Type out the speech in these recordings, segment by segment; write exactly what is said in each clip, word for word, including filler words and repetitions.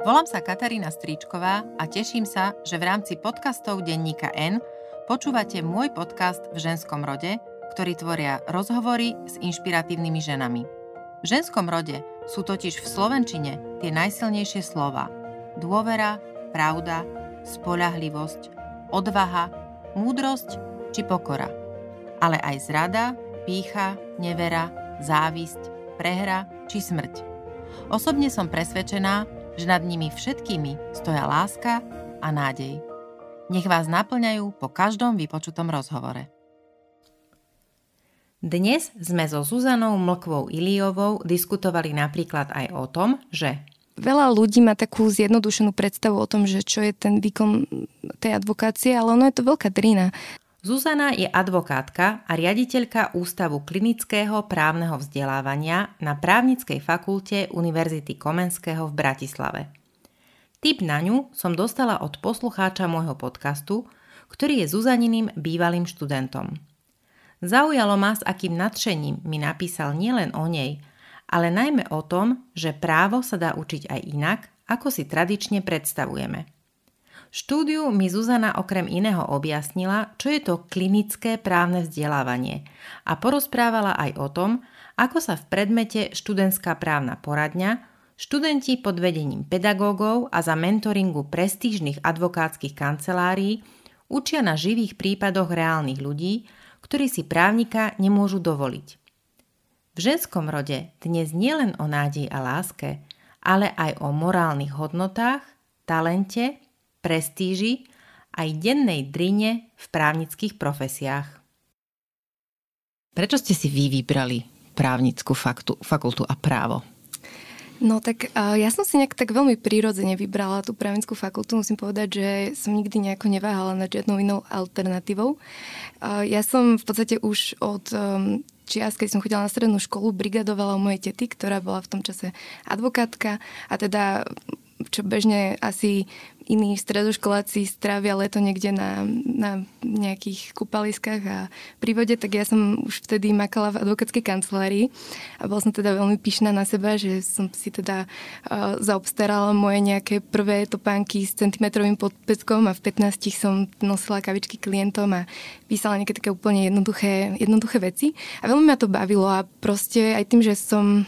Volám sa Katarína Stríčková a teším sa, že v rámci podcastov denníka N počúvate môj podcast v ženskom rode, ktorý tvoria rozhovory s inšpiratívnymi ženami. V ženskom rode sú totiž v slovenčine tie najsilnejšie slova: dôvera, pravda, spoľahlivosť, odvaha, múdrosť či pokora. Ale aj zrada, pýcha, nevera, závisť, prehra či smrť. Osobne som presvedčená, že nad nimi všetkými stoja láska a nádej. Nech vás naplňajú po každom vypočutom rozhovore. Dnes sme so Zuzanou Mlkvou Iliovou diskutovali napríklad aj o tom, že veľa ľudí má takú zjednodušenú predstavu o tom, že čo je ten výkon tej advokácie, ale ono je to veľká drina. Zuzana je advokátka a riaditeľka Ústavu klinického právneho vzdelávania na Právnickej fakulte Univerzity Komenského v Bratislave. Tip na ňu som dostala od poslucháča môjho podcastu, ktorý je Zuzaniným bývalým študentom. Zaujalo ma, s akým nadšením mi napísal nielen o nej, ale najmä o tom, že právo sa dá učiť aj inak, ako si tradične predstavujeme. V štúdiu mi Zuzana okrem iného objasnila, čo je to klinické právne vzdelávanie a porozprávala aj o tom, ako sa v predmete študentská právna poradňa študenti pod vedením pedagógov a za mentoringu prestížnych advokátskych kancelárií učia na živých prípadoch reálnych ľudí, ktorí si právnika nemôžu dovoliť. V ženskom rode dnes nielen o nádeji a láske, ale aj o morálnych hodnotách, talente, prestíži aj dennej drine v právnických profesiách. Prečo ste si vy vybrali právnickú faktu, fakultu a právo? No tak uh, ja som si nejak tak veľmi prirodzene vybrala tú právnickú fakultu. Musím povedať, že som nikdy nejako neváhala nad žiadnou inou alternatívou. Uh, ja som v podstate už od um, čias, keď som chodila na strednú školu, brigadovala u mojej tety, ktorá bola v tom čase advokátka a teda čo bežne asi iní stredoškoláci strávia leto niekde na, na nejakých kúpaliskách a pri vode, tak ja som už vtedy makala v advokátskej kancelárii a bola som teda veľmi pyšná na seba, že som si teda uh, zaobstarala moje nejaké prvé topánky s centimetrovým podpätkom a v pätnástich som nosila kavičky klientom a písala nejaké také úplne jednoduché, jednoduché veci a veľmi ma to bavilo a proste aj tým, že som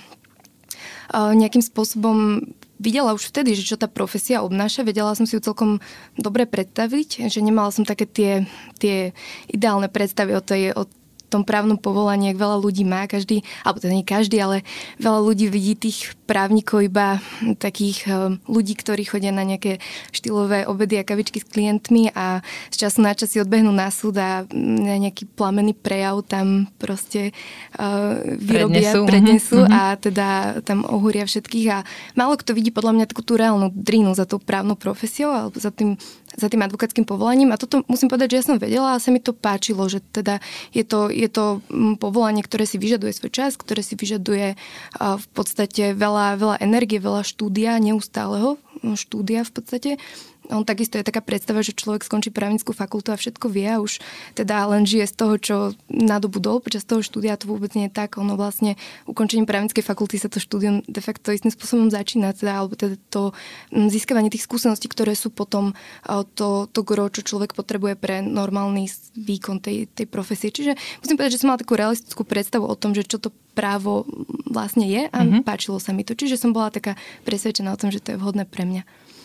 uh, nejakým spôsobom videla už vtedy, že čo tá profesia obnáša, vedela som si ju celkom dobre predstaviť, že nemala som také tie, tie ideálne predstavy o, tej, o tom právnom povolaní, ak veľa ľudí má, každý, alebo teda nie každý, ale veľa ľudí vidí tých právnikov iba takých ľudí, ktorí chodia na nejaké štýlové obedy a kavičky s klientmi a z času na čas si odbehnú na súd a na nejaký plamený prejav tam proste uh, vyrobia, prednesú, prednesú mm-hmm. a teda tam ohúria všetkých a málo kto vidí podľa mňa takú tú reálnu drínu za tou právnou profesiou alebo za tým za tým advokátskym povolaním a toto musím povedať, že ja som vedela a sa mi to páčilo, že teda je to, je to povolanie, ktoré si vyžaduje svoj čas, ktoré si vyžaduje v podstate veľa, veľa energie, veľa štúdia, neustáleho štúdia v podstate. On takisto je taká predstava, že človek skončí právnickú fakultu a všetko vie a už teda len žije z toho, čo nadobudol počas toho štúdia, to vôbec nie je tak. Ono vlastne ukončením právnickej fakulty sa to štúdium de facto istým spôsobom začína, teda, alebo teda to získavanie tých skúseností, ktoré sú potom to, to gro, čo človek potrebuje pre normálny výkon tej, tej profesie. Čiže musím povedať, že som mala takú realistickú predstavu o tom, že čo to právo vlastne je a mm-hmm. páčilo sa mi to. Čiže som bola taká presvedčená o tom, že to je vhodné pre mňa.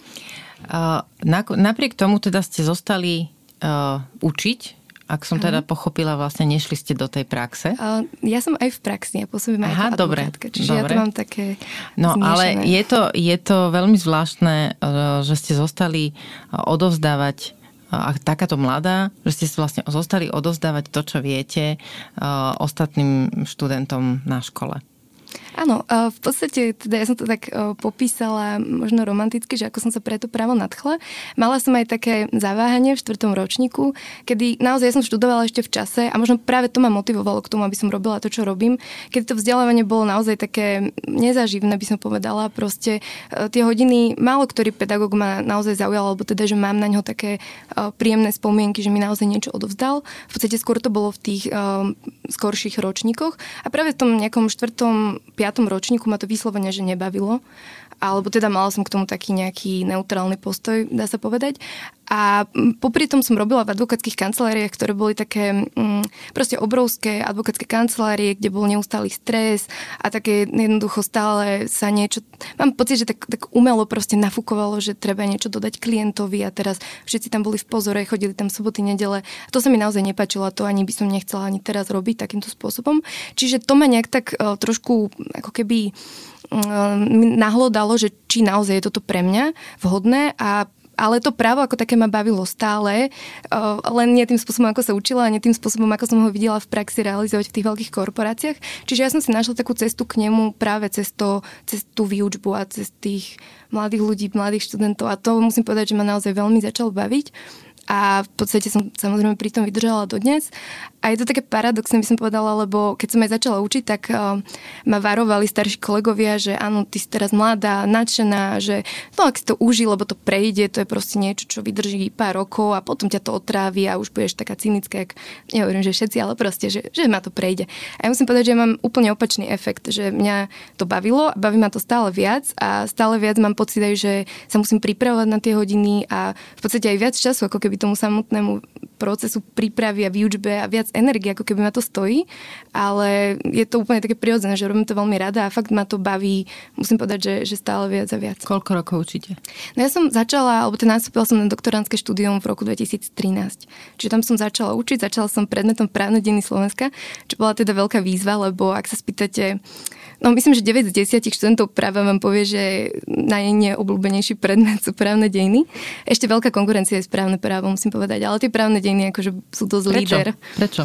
Uh, napriek tomu teda ste zostali uh, učiť, ak som teda pochopila, vlastne nešli ste do tej praxe. Uh, ja som aj v praxi, ja pôsobím aj ako advokátka, čiže dobre. Ja to mám také No zmiešané. Ale je to, je to veľmi zvláštne, uh, že ste zostali odovzdávať a takáto mladá, že ste vlastne zostali odovzdávať to, čo viete uh, ostatným študentom na škole. Áno, v podstate teda ja som to tak popísala možno romanticky, že ako som sa pre to právo nadchla. Mala som aj také zaváhanie v štvrtom ročníku, kedy naozaj ja som študovala ešte v čase a možno práve to ma motivovalo k tomu, aby som robila to, čo robím. Keď to vzdelávanie bolo naozaj také nezaživné, by som povedala. Proste tie hodiny, málo ktorý pedagóg ma naozaj zaujal, alebo teda, že mám na ňo také príjemné spomienky, že mi naozaj niečo odovzdal. V podstate skôr to bolo v tých skorších ročníkoch a práve v tom nejakom štvrtom piatom ročníku ma to vyslovene, že nebavilo. Alebo teda mala som k tomu taký nejaký neutrálny postoj, dá sa povedať. A popri tom som robila v advokátskych kanceláriách, ktoré boli také mm, proste obrovské advokátske kancelárie, kde bol neustály stres a také jednoducho stále sa niečo... Mám pocit, že tak, tak umelo proste nafúkovalo, že treba niečo dodať klientovi a teraz všetci tam boli v pozore, chodili tam soboty, nedele. A to sa mi naozaj nepáčilo a to ani by som nechcela ani teraz robiť takýmto spôsobom. Čiže to ma nejak tak uh, trošku ako keby nahlo dalo, že či naozaj je toto pre mňa vhodné a ale to právo ako také ma bavilo stále, len nie tým spôsobom, ako sa učila, a nie tým spôsobom, ako som ho videla v praxi realizovať v tých veľkých korporáciách. Čiže ja som si našla takú cestu k nemu práve cez, to, cez tú výučbu a cez tých mladých ľudí, mladých študentov a to musím povedať, že ma naozaj veľmi začal baviť. A v podstate som samozrejme pri tom vydržala dodnes. A je to také paradoxné, by som povedala, lebo keď som aj začala učiť, tak uh, ma varovali starší kolegovia, že áno, ty si teraz mladá, nadšená, že no ak si to uží, lebo to prejde, to je proste niečo, čo vydrží pár rokov a potom ťa to otrávi a už budeš taká cynická, jak nehovorím, že všetci, ale proste, že, že ma to prejde. A ja musím povedať, že mám úplne opačný efekt, že mňa to bavilo, baví ma to stále viac a stále viac mám pocit aj, že sa musím pripravovať na tie hodiny a v podstate aj viac času, ako keby tomu samotnému procesu prípravy a výučbe a viac energie, ako keby ma to stojí, ale je to úplne také prirodzené, že robím to veľmi rada a fakt ma to baví, musím povedať, že, že stále viac a viac. Koľko rokov učíte? No ja som začala, alebo teda nastúpila som na doktorantské štúdium v roku dvetisíctrinásť. Čiže tam som začala učiť, začala som predmetom Právne dejiny Slovenska, čo bola teda veľká výzva, lebo ak sa spýtate, no myslím, že deväť z desiatich študentov práva vám povie, že najneobľúbenejší predmet sú právne dejiny. Ešte veľká konkurencia je správne právo, musím povedať, ale tie právne dejiny akože sú dosť líder. Prečo?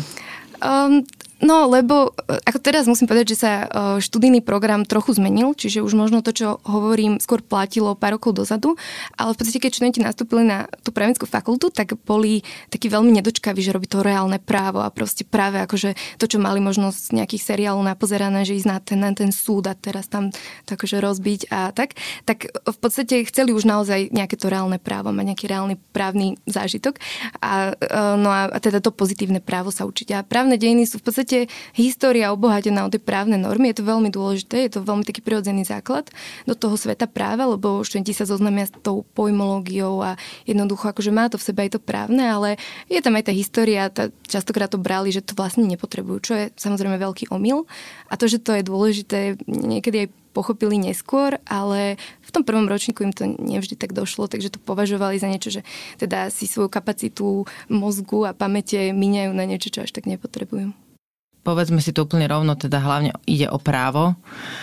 Um, no, lebo ako teraz musím povedať, že sa študijný program trochu zmenil, čiže už možno to, čo hovorím, skôr platilo pár rokov dozadu, ale v podstate, keď študenti nastúpili na tú právnickú fakultu, tak boli takí veľmi nedočkaví, že robí to reálne právo a proste práve akože to, čo mali možnosť nejakých seriálov napozerané, že ísť na ten, na ten súd a teraz tam to akože rozbiť a tak, tak v podstate chceli už naozaj nejaké to reálne právo, mať nejaký reálny právny zážitok a, no a, a teda to pozitívne právo sa učiť. A právne dejiny sú v podstate história obohatená o tie právne normy. Je to veľmi dôležité, je to veľmi taký prirodzený základ do toho sveta práva, lebo študenti sa zoznamia s tou pojmológiou a jednoducho akože má to v sebe aj to právne, ale je tam aj tá história, tá, častokrát to brali, že to vlastne nepotrebujú, čo je samozrejme veľký omyl. A to, že to je dôležité, niekedy aj pochopili neskôr, ale v tom prvom ročníku im to nevždy tak došlo, takže to považovali za niečo, že teda si svoju kapacitu mozgu a pamäte míňajú na niečo, čo až tak nepotrebujú. Povedzme si to úplne rovno, teda hlavne ide o právo.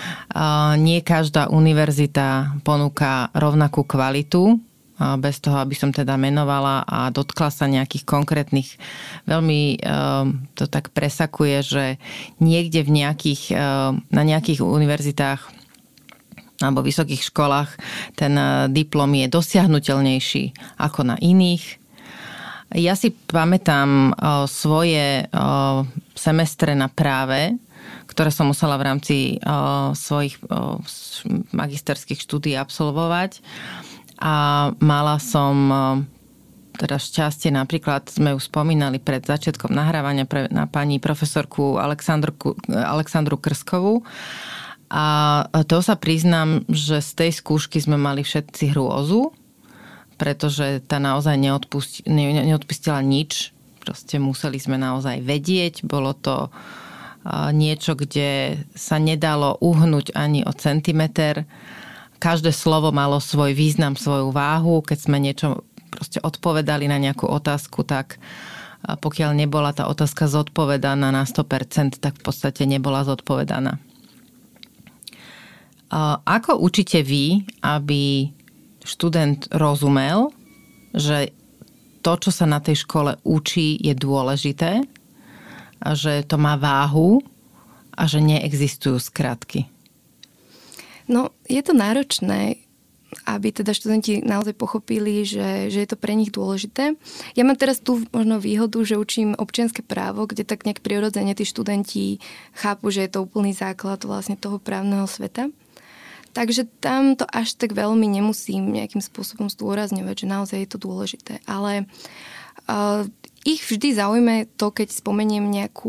Nie každá univerzita ponúka rovnakú kvalitu, bez toho, aby som teda menovala a dotkla sa nejakých konkrétnych, veľmi to tak presakuje, že niekde v nejakých, na nejakých univerzitách alebo vysokých školách ten diplom je dosiahnuteľnejší ako na iných. Ja si pamätám o, svoje o, semestre na práve, ktoré som musela v rámci o, svojich o, magisterských štúdií absolvovať. A mala som o, teda šťastie, napríklad sme ju spomínali pred začiatkom nahrávania pre, na pani profesorku Alexandru, Alexandru Krskovú. A to sa priznám, že z tej skúšky sme mali všetci hrôzu, pretože tá naozaj neodpusti, ne, neodpustila nič. Proste museli sme naozaj vedieť. Bolo to niečo, kde sa nedalo uhnúť ani o centimeter. Každé slovo malo svoj význam, svoju váhu. Keď sme niečo proste odpovedali na nejakú otázku, tak pokiaľ nebola tá otázka zodpovedaná na sto percent, tak v podstate nebola zodpovedaná. Ako učíte vy, aby študent rozumel, že to, čo sa na tej škole učí, je dôležité, a že to má váhu a že neexistujú skratky? No, je to náročné, aby teda študenti naozaj pochopili, že, že je to pre nich dôležité. Ja mám teraz tú možno výhodu, že učím občianske právo, kde tak nejak prirodzene tí študenti chápu, že je to úplný základ vlastne toho právneho sveta. Takže tam to až tak veľmi nemusím nejakým spôsobom zdôrazňovať, že naozaj je to dôležité. Ale uh, ich vždy zaujme to, keď spomeniem nejakú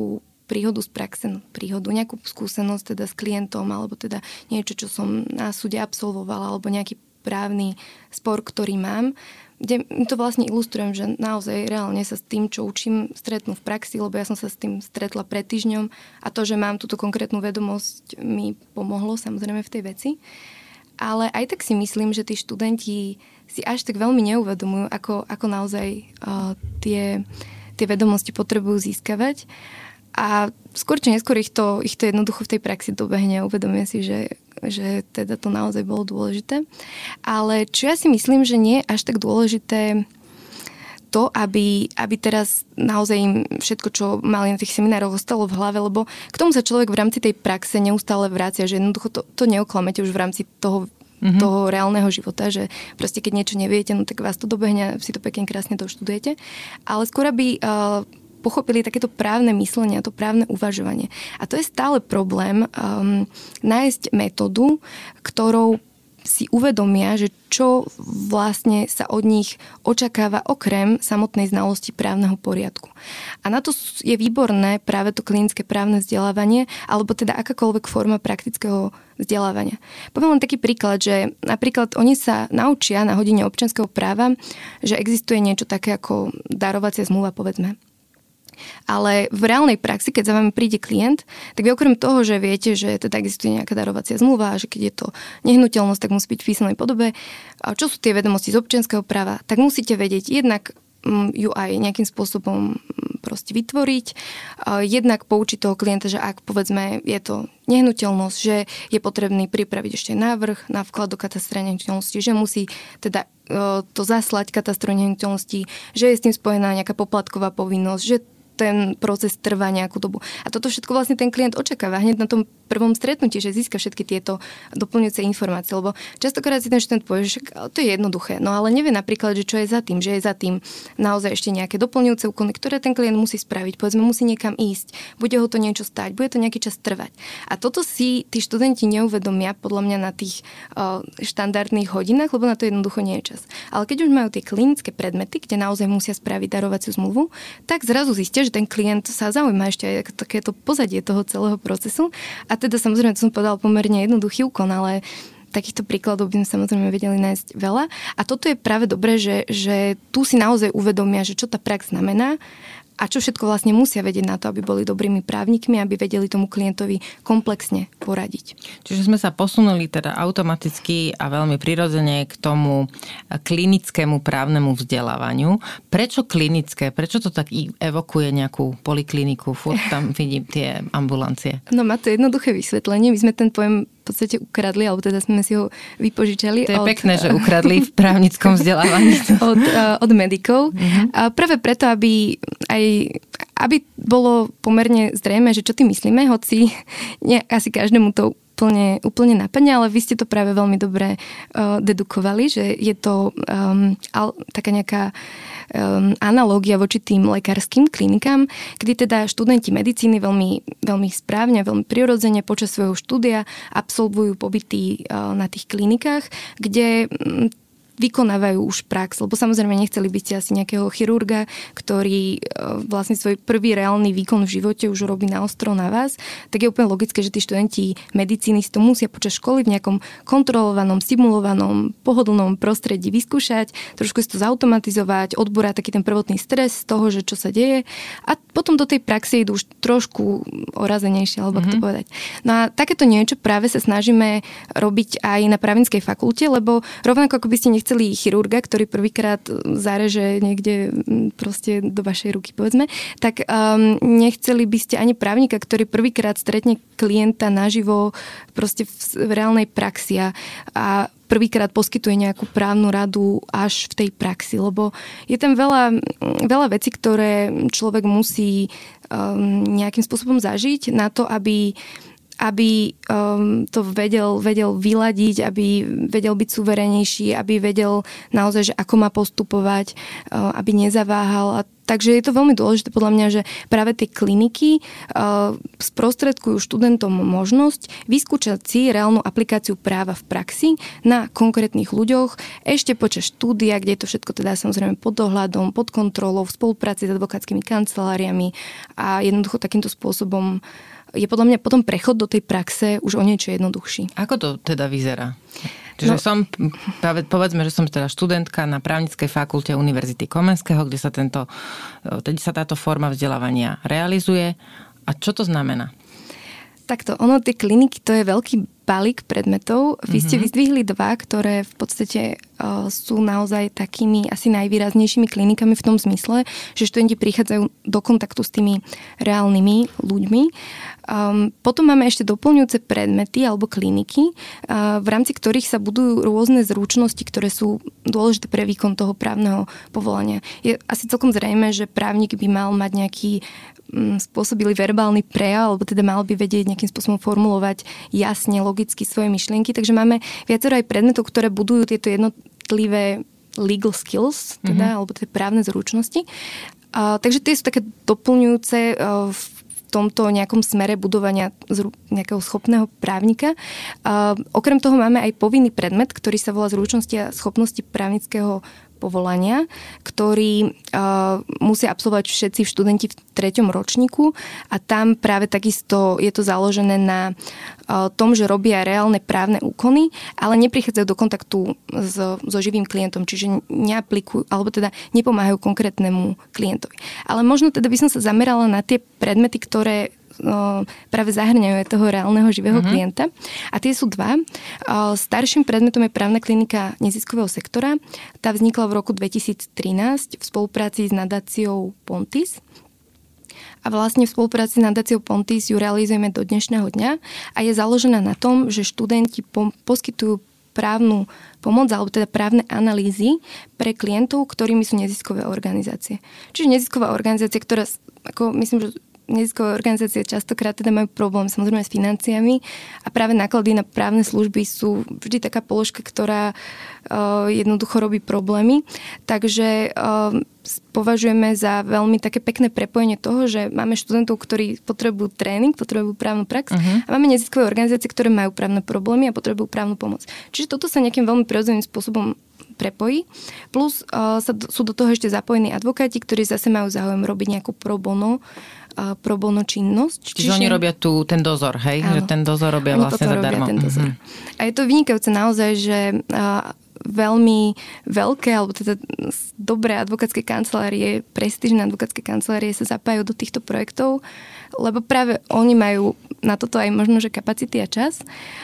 príhodu z praxe, no, príhodu, nejakú skúsenosť teda s klientom, alebo teda niečo, čo som na súde absolvovala, alebo nejaký právny spor, ktorý mám, kde to vlastne ilustrujem, že naozaj reálne sa s tým, čo učím, stretnú v praxi, lebo ja som sa s tým stretla pred týždňom a to, že mám túto konkrétnu vedomosť, mi pomohlo samozrejme v tej veci. Ale aj tak si myslím, že tí študenti si až tak veľmi neuvedomujú, ako, ako naozaj uh, tie, tie vedomosti potrebujú získavať. A skôr či neskôr ich to, ich to jednoducho v tej praxi dobehne a uvedomia si, že, že teda to naozaj bolo dôležité. Ale čo ja si myslím, že nie je až tak dôležité to, aby, aby teraz naozaj im všetko, čo mali na tých seminároch, ostalo v hlave, lebo k tomu sa človek v rámci tej praxe neustále vracia, že jednoducho to, to neoklamete už v rámci toho Mm-hmm. toho reálneho života, že proste keď niečo neviete, no tak vás to dobehne, si to pekne krásne doštudujete. Ale skôr aby uh, pochopili takéto právne myslenie, to právne uvažovanie. A to je stále problém um, nájsť metódu, ktorou si uvedomia, že čo vlastne sa od nich očakáva okrem samotnej znalosti právneho poriadku. A na to je výborné práve to klinické právne vzdelávanie, alebo teda akákoľvek forma praktického vzdelávania. Poviem len taký príklad, že napríklad oni sa naučia na hodine občianskeho práva, že existuje niečo také ako darovacia zmluva, povedzme. Ale v reálnej praxi, keď za vami príde klient, tak vy okrem toho, že viete, že teda existuje nejaká darovacia zmluva a že keď je to nehnuteľnosť, tak musí byť v písanej podobe, a čo sú tie vedomosti z občianskeho práva, tak musíte vedieť jednak ju aj nejakým spôsobom proste vytvoriť, jednak poučiť toho klienta, že ak povedzme je to nehnuteľnosť, že je potrebný pripraviť ešte návrh na vklad do katastra nehnuteľnosti, že musí teda to zaslať katastru nehnuteľnosti, že je s tým spojená nejaká poplatková povinnosť, že ten proces trvá nejakú dobu. A toto všetko vlastne ten klient očakáva hneď na tom prvom stretnutí, že získa všetky tieto doplňujúce informácie, lebo častokrát si ten študent povie, že to je jednoduché, no ale nevie napríklad, že čo je za tým, že je za tým naozaj ešte nejaké doplňujúce úkony, ktoré ten klient musí spraviť, povedzme musí niekam ísť, bude ho to niečo stáť, bude to nejaký čas trvať. A toto si tí študenti neuvedomia podľa mňa na tých uh, štandardných hodinách, lebo na to jednoducho nie je čas. Ale keď už majú tie klinické predmety, kde naozaj musia spraviť darovaciu zmluvu, tak zrazu zistia, že ten klient sa zaujíma ešte aj takéto pozadie toho celého procesu. A teda samozrejme, to som povedala pomerne jednoduchý úkon, ale takýchto príkladov by sme samozrejme vedeli nájsť veľa. A toto je práve dobré, že, že tu si naozaj uvedomia, že čo tá prax znamená a čo všetko vlastne musia vedieť na to, aby boli dobrými právnikmi, aby vedeli tomu klientovi komplexne poradiť. Čiže sme sa posunuli teda automaticky a veľmi prirodzene k tomu klinickému právnemu vzdelávaniu. Prečo klinické? Prečo to tak evokuje nejakú polikliniku? Furt tam vidím tie ambulancie. No má to jednoduché vysvetlenie. My sme ten pojem v podstate ukradli, alebo teda sme si ho vypožičali. To je od, pekné, že ukradli v právnickom vzdelávaní. Od, od medikov. Uh-huh. A práve preto, aby aj aby bolo pomerne zrejme, že čo tým myslíme, hoci nie, asi každému to úplne, úplne napadne, ale vy ste to práve veľmi dobre uh, dedukovali, že je to um, al, taká nejaká um, analógia voči tým lekárskym klinikám, kedy teda študenti medicíny veľmi, veľmi správne, veľmi prirodzene počas svojho štúdia absolvujú pobyty uh, na tých klinikách, kde um, vykonávajú už prax, lebo samozrejme nechceli by ste asi nejakého chirurga, ktorý vlastne svoj prvý reálny výkon v živote už robí naostro na vás, tak je úplne logické, že tí študenti medicíny si to musia počas školy v nejakom kontrolovanom, simulovanom, pohodlnom prostredí vyskúšať, trošku si to zautomatizovať, odborať taký ten prvotný stres z toho, že čo sa deje a potom do tej praxe idú už trošku orazenejšie, alebo mm-hmm. ako to povedať. No a takéto niečo práve sa snažíme robiť aj na právnickej fakulte, lebo rovnako ako by ste nechceli chceli chirurga, ktorý prvýkrát zareže niekde proste do vašej ruky, povedzme, tak um, nechceli by ste ani právnika, ktorý prvýkrát stretne klienta naživo proste v, v reálnej praxi a, a prvýkrát poskytuje nejakú právnu radu až v tej praxi, lebo je tam veľa, veľa vecí, ktoré človek musí um, nejakým spôsobom zažiť na to, aby aby um, to vedel, vedel vyladiť, aby vedel byť suverénejší, aby vedel naozaj, že ako má postupovať, uh, aby nezaváhal. A takže je to veľmi dôležité podľa mňa, že práve tie kliniky uh, sprostredkujú študentom možnosť vyskúšať si reálnu aplikáciu práva v praxi na konkrétnych ľuďoch ešte počas štúdia, kde je to všetko teda samozrejme pod dohľadom, pod kontrolou, v spolupráci s advokátskymi kanceláriami a jednoducho takýmto spôsobom je podľa mňa potom prechod do tej praxe už o niečo jednoduchší. Ako to teda vyzerá? Čiže no, som, povedzme, že som teda študentka na právnickej fakulte Univerzity Komenského, kde sa, tento, kde sa táto forma vzdelávania realizuje. A čo to znamená? Takto, ono, tie kliniky, to je veľký balík predmetov. Vy ste mm-hmm. vyzdvihli dva, ktoré v podstate uh, sú naozaj takými asi najvýraznejšími klinikami v tom zmysle, že študenti prichádzajú do kontaktu s tými reálnymi ľuďmi. Um, potom máme ešte doplňujúce predmety alebo kliniky, uh, v rámci ktorých sa budujú rôzne zručnosti, ktoré sú dôležité pre výkon toho právneho povolania. Je asi celkom zrejme, že právnik by mal mať nejaký spôsobili verbálny prejav, alebo teda mal by vedieť nejakým spôsobom formulovať jasne, logicky svoje myšlienky. Takže máme viacero aj predmetov, ktoré budujú tieto jednotlivé legal skills, teda, mm-hmm. alebo tie právne zručnosti. Uh, takže tie sú také doplňujúce uh, v tomto nejakom smere budovania zru, nejakého schopného právnika. Uh, okrem toho máme aj povinný predmet, ktorý sa volá zručnosti a schopnosti právnického povolania, ktorý uh, musia absolvovať všetci študenti v treťom ročníku a tam práve takisto je to založené na uh, tom, že robia reálne právne úkony, ale neprichádzajú do kontaktu so, so živým klientom, čiže neaplikujú, alebo teda nepomáhajú konkrétnemu klientovi. Ale možno teda by som sa zamerala na tie predmety, ktoré No, práve zahrňajú aj toho reálneho živého uh-huh. klienta. A tie sú dva. Starším predmetom je právna klinika neziskového sektora. Tá vznikla v roku dvetisíctrinásť v spolupráci s nadáciou Pontis. A vlastne v spolupráci s nadáciou Pontis ju realizujeme do dnešného dňa a je založená na tom, že študenti po- poskytujú právnu pomoc, alebo teda právne analýzy pre klientov, ktorými sú neziskové organizácie. Čiže nezisková organizácia, ktorá, ako myslím, že neziskové organizácie častokrát teda majú problém samozrejme s financiami a práve náklady na právne služby sú vždy taká položka, ktorá uh, jednoducho robí problémy. Takže uh, považujeme za veľmi také pekné prepojenie toho, že máme študentov, ktorí potrebujú tréning, potrebujú právnu prax uh-huh. a máme neziskové organizácie, ktoré majú právne problémy a potrebujú právnu pomoc. Čiže toto sa nejakým veľmi prirodzeným spôsobom prepojí. Plus uh, sa, sú do toho ešte zapojení advokáti, ktorí zase majú záujem robiť nejakú pro bono pro bono činnosť. Čiže, Čiže oni robia tu ten dozor, hej? Áno. Že ten dozor robia oni vlastne zadarmo. Ten dozor. Mm-hmm. A je to vynikajúce naozaj, že a, veľmi veľké, alebo teda dobré advokátske kancelárie, prestížne advokátske kancelárie sa zapájajú do týchto projektov, lebo práve oni majú na toto aj možno, že kapacity a čas.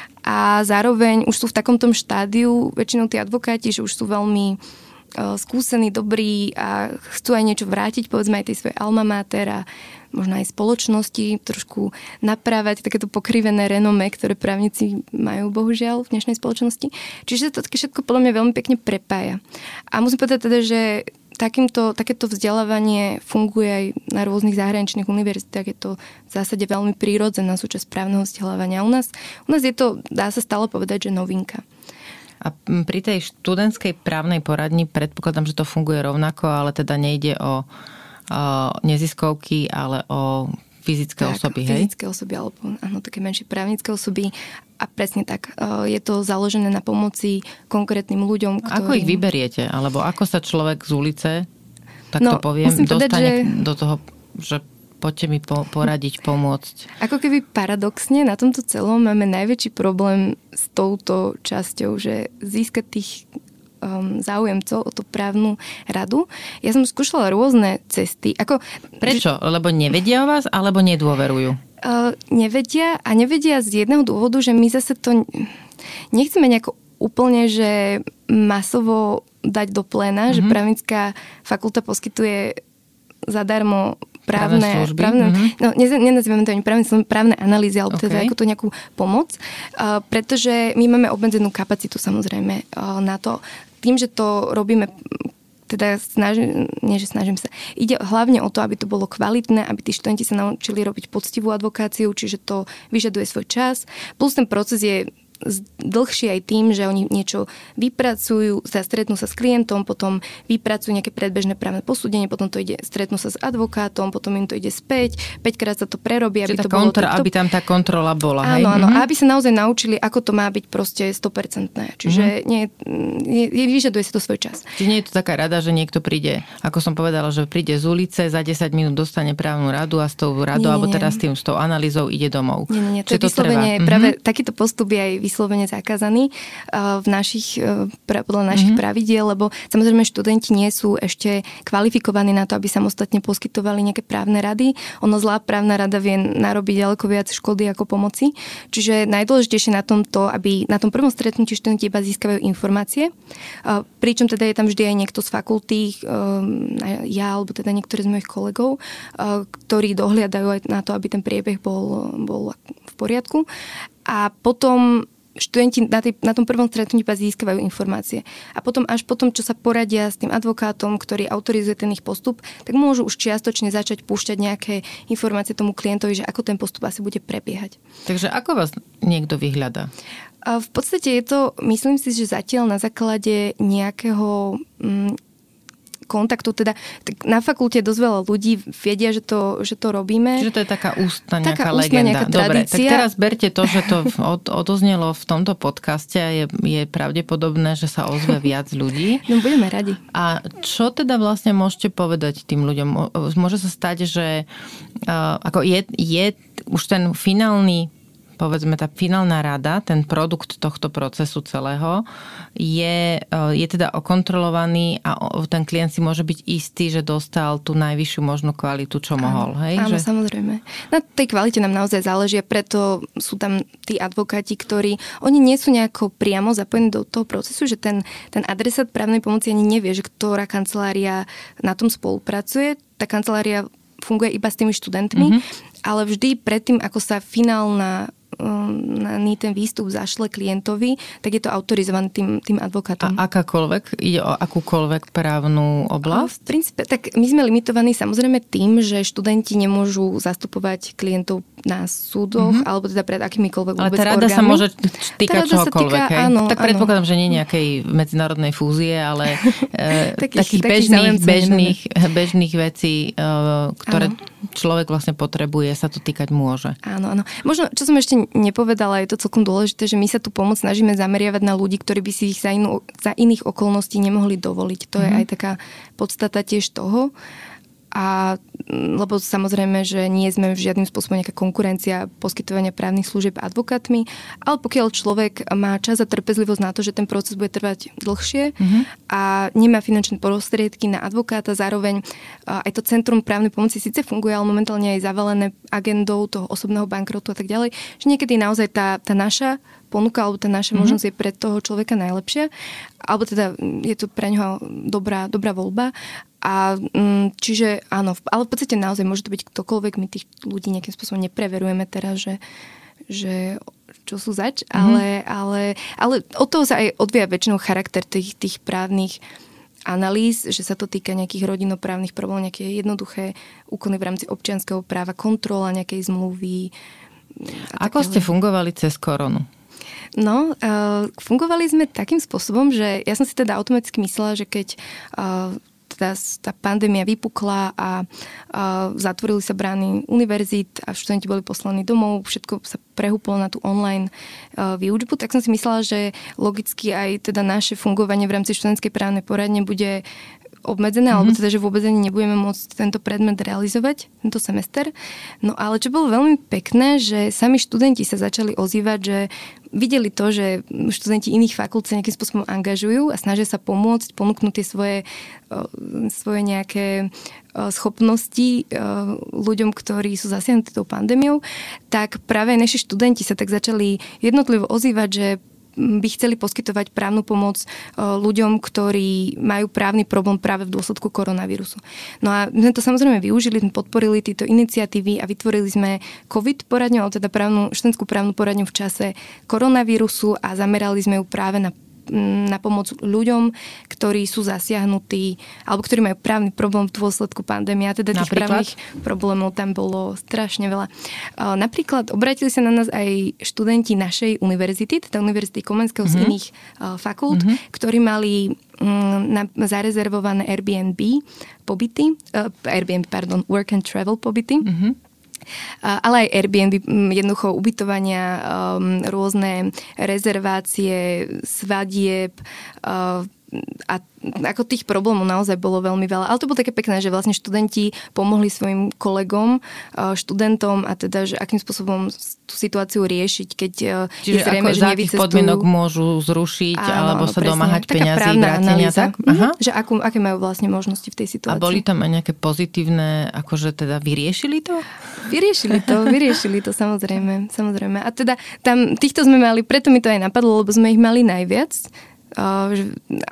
A zároveň už sú v takomto štádiu, väčšinou tí advokáti, že už sú veľmi skúsení, dobrí a chcú aj niečo vrátiť, povedzme aj tej svojej alma mater a možno aj spoločnosti, trošku naprávať takéto pokrivené renome, ktoré právnici majú bohužiaľ v dnešnej spoločnosti. Čiže to také všetko podľa mňa veľmi pekne prepája. A musím povedať teda, že takýmto, takéto vzdelávanie funguje aj na rôznych zahraničných univerzitách. Je to v zásade veľmi prírodzená súčasť právneho vzdelávania. U nás, u nás je to, dá sa stále povedať, že novinka. A pri tej študentskej právnej poradni predpokladám, že to funguje rovnako, ale teda nejde o, o neziskovky, ale o fyzické tak, osoby, hej? fyzické osoby, alebo áno, také menšie právnické osoby. A presne tak, je to založené na pomoci konkrétnym ľuďom, ktorým... Ako ich vyberiete? Alebo ako sa človek z ulice, tak no, to poviem, dostane povedať, že... do toho, že poďte mi poradiť, pomôcť. Ako keby paradoxne na tomto celom máme najväčší problém s touto časťou, že získať tých um, záujemcov o tú právnu radu. Ja som skúšala rôzne cesty. Ako, Prečo? Lebo nevedia o vás, alebo nedôverujú? Uh, nevedia a nevedia z jedného dôvodu, že my zase to nechceme nejako úplne, že masovo dať do pléna, mm-hmm. že právnická fakulta poskytuje zadarmo právne, právne služby. Právne, mm-hmm. no, nenazývame to ani právne, právne analýzy, alebo okay. teda ako to nejakú pomoc, uh, pretože my máme obmedzenú kapacitu samozrejme uh, na to. Tým, že to robíme teda snažím, nie že snažím sa, ide hlavne o to, aby to bolo kvalitné, aby tí študenti sa naučili robiť poctivú advokáciu, čiže to vyžaduje svoj čas. Plus ten proces je dlhšie aj tým, že oni niečo vypracujú, stretnú sa s klientom, potom vypracujú nejaké predbežné právne posúdenie, potom to ide, stretnú sa s advokátom, potom im to ide späť, päťkrát sa to prerobí, aby to bolo... Kontra, aby tam tá kontrola bola, hej? Áno, áno, mm-hmm. aby sa naozaj naučili, ako to má byť proste sto percent. Čiže mm-hmm. nie, nie, vyžaduje si to svoj čas. Čiže nie je to taká rada, že niekto príde, ako som povedala, že príde z ulice, za desať minút dostane právnu radu a s tou radou, alebo teraz s tým, s tou analýzou ide domov. Nie, nie, nie. To je vyslovene, práve mm-hmm. takýto postup je aj vyslovene zakázaný uh, v našich, uh, pra, podľa našich mm-hmm. pravidiel, lebo samozrejme študenti nie sú ešte kvalifikovaní na to, aby samostatne poskytovali nejaké právne rady. Ono zlá právna rada vie narobiť ďaleko viac škody ako pomoci. Čiže najdôležitejšie na tomto, aby na tom prvom stretnutí študenti iba získavajú informácie, uh, pričom teda je tam vždy aj niekto z fakulty, uh, ja alebo teda niektorí z mojich kolegov, uh, ktorí dohliadajú aj na to, aby ten priebeh bol, bol v poriadku. A potom študenti na, tej, na tom prvom stretnutí získavajú informácie. A potom až potom, čo sa poradia s tým advokátom, ktorý autorizuje ten ich postup, tak môžu už čiastočne začať púšťať nejaké informácie tomu klientovi, že ako ten postup asi bude prebiehať. Takže ako vás niekto vyhľadá? A v podstate je to, myslím si, že zatiaľ na základe nejakého... Mm, kontaktu, teda na fakulte dosť veľa ľudí vedia, že to, že to robíme. Čiže to je taká ústna nejaká taká legenda. Ústna nejaká Dobre, tradícia. tak teraz berte to, že to od, odoznelo v tomto podcaste a je, je pravdepodobné, že sa ozve viac ľudí. No budeme radi. A čo teda vlastne môžete povedať tým ľuďom? Môže sa stať, že uh, ako je, je už ten finálny povedzme tá finálna rada, ten produkt tohto procesu celého je, je teda okontrolovaný a ten klient si môže byť istý, že dostal tú najvyššiu možnú kvalitu, čo mohol. Áno, hej? áno že... samozrejme. Na tej kvalite nám naozaj záleží a preto sú tam tí advokáti, ktorí, oni nie sú nejako priamo zapojení do toho procesu, že ten, ten adresát právnej pomoci ani nevie, že ktorá kancelária na tom spolupracuje. Tá kancelária funguje iba s tými študentmi, mm-hmm. ale vždy predtým, ako sa finálna ten výstup zašle klientovi, tak je to autorizované tým, tým advokátom. A akákoľvek? Ide o akúkoľvek právnu oblasť? V princípe, tak my sme limitovaní samozrejme tým, že študenti nemôžu zastupovať klientov na súdoch, mm-hmm. alebo teda pred akýmikoľvek ale vôbec orgánmi. Ale tá rada sa môže týkať čohokoľvek, týka, áno, tak predpokladám, že nie nejakej medzinárodnej fúzie, ale e, takých, takých bežných, bežných, bežných vecí, e, ktoré áno. človek vlastne potrebuje, sa to týkať môže. Áno, áno. Možno, čo som ešte nepovedala, je to celkom dôležité, že my sa tú pomoc snažíme zameriavať na ľudí, ktorí by si ich za, inú, za iných okolností nemohli dovoliť. To mm-hmm. je aj taká podstata tiež toho. A lebo samozrejme, že nie sme v žiadnym spôsobom nejaká konkurencia poskytovania právnych služieb advokátmi, ale pokiaľ človek má čas a trpezlivosť na to, že ten proces bude trvať dlhšie mm-hmm. a nemá finančné prostriedky na advokáta, zároveň aj to Centrum právnej pomoci síce funguje, ale momentálne je zavalené agendou toho osobného bankrotu a tak ďalej, že niekedy naozaj tá, tá naša ponuka alebo tá naša mm-hmm. možnosť je pre toho človeka najlepšia, alebo teda je to pre ňoho dobrá, dobrá voľba. A čiže áno, ale v podstate naozaj môže to byť ktokoľvek, my tých ľudí nejakým spôsobom nepreverujeme teraz, že, že čo sú zač, mm-hmm. ale, ale, ale od toho sa aj odvíja väčšinou charakter tých, tých právnych analýz, že sa to týka nejakých rodinoprávnych problémov, nejaké jednoduché úkony v rámci občianskeho práva, kontrola nejakej zmluvy. Ako ste fungovali cez koronu? No, uh, fungovali sme takým spôsobom, že ja som si teda automaticky myslela, že keď uh, teda tá pandémia vypukla a, a zatvorili sa brány univerzít a študenti boli poslaní domov, všetko sa prehúplo na tú online uh, výučbu, tak som si myslela, že logicky aj teda naše fungovanie v rámci študentskej právnej poradne bude obmedzené, mm-hmm. alebo teda, že vôbec ani nebudeme môcť tento predmet realizovať, tento semester. No ale čo bolo veľmi pekné, že sami študenti sa začali ozývať, že videli to, že študenti iných fakult sa nejakým spôsobom angažujú a snažia sa pomôcť, ponúknuť tie svoje, svoje nejaké schopnosti ľuďom, ktorí sú zasiahnutí tou pandémiou, tak práve naši študenti sa tak začali jednotlivo ozývať, že by chceli poskytovať právnu pomoc ľuďom, ktorí majú právny problém práve v dôsledku koronavírusu. No a my sme to samozrejme využili, podporili tieto iniciatívy a vytvorili sme COVID poradňu, ale teda právnu, študentskú právnu poradňu v čase koronavírusu a zamerali sme ju práve na na pomoc ľuďom, ktorí sú zasiahnutí alebo ktorí majú právny problém v dôsledku pandémie. A teda tých Napríklad? právnych problémov tam bolo strašne veľa. Napríklad obratili sa na nás aj študenti našej univerzity, teda Univerzity Komenského mm-hmm. z iných fakult, mm-hmm. ktorí mali na zarezervované Airbnb pobyty, uh, Airbnb, pardon, work and travel pobyty. Mm-hmm. Ale aj Airbnb, jednoducho ubytovania, um, rôzne rezervácie, svadieb uh, a ako tých problémov naozaj bolo veľmi veľa. Ale to bolo také pekné, že vlastne študenti pomohli svojim kolegom, študentom a teda, že akým spôsobom tú situáciu riešiť, keď Čiže je zrejme, že nevycestujú. Čiže podmienok môžu zrušiť áno, alebo sa presne. domáhať Taká peňazí, vrátenia. Tak? Aha. Že akú, aké majú vlastne možnosti v tej situácii. A boli tam aj nejaké pozitívne, akože teda vyriešili to? Vyriešili to, vyriešili to, samozrejme. samozrejme. A teda tam týchto sme mali, preto mi to aj napadlo, lebo sme ich mali najviac. Uh, že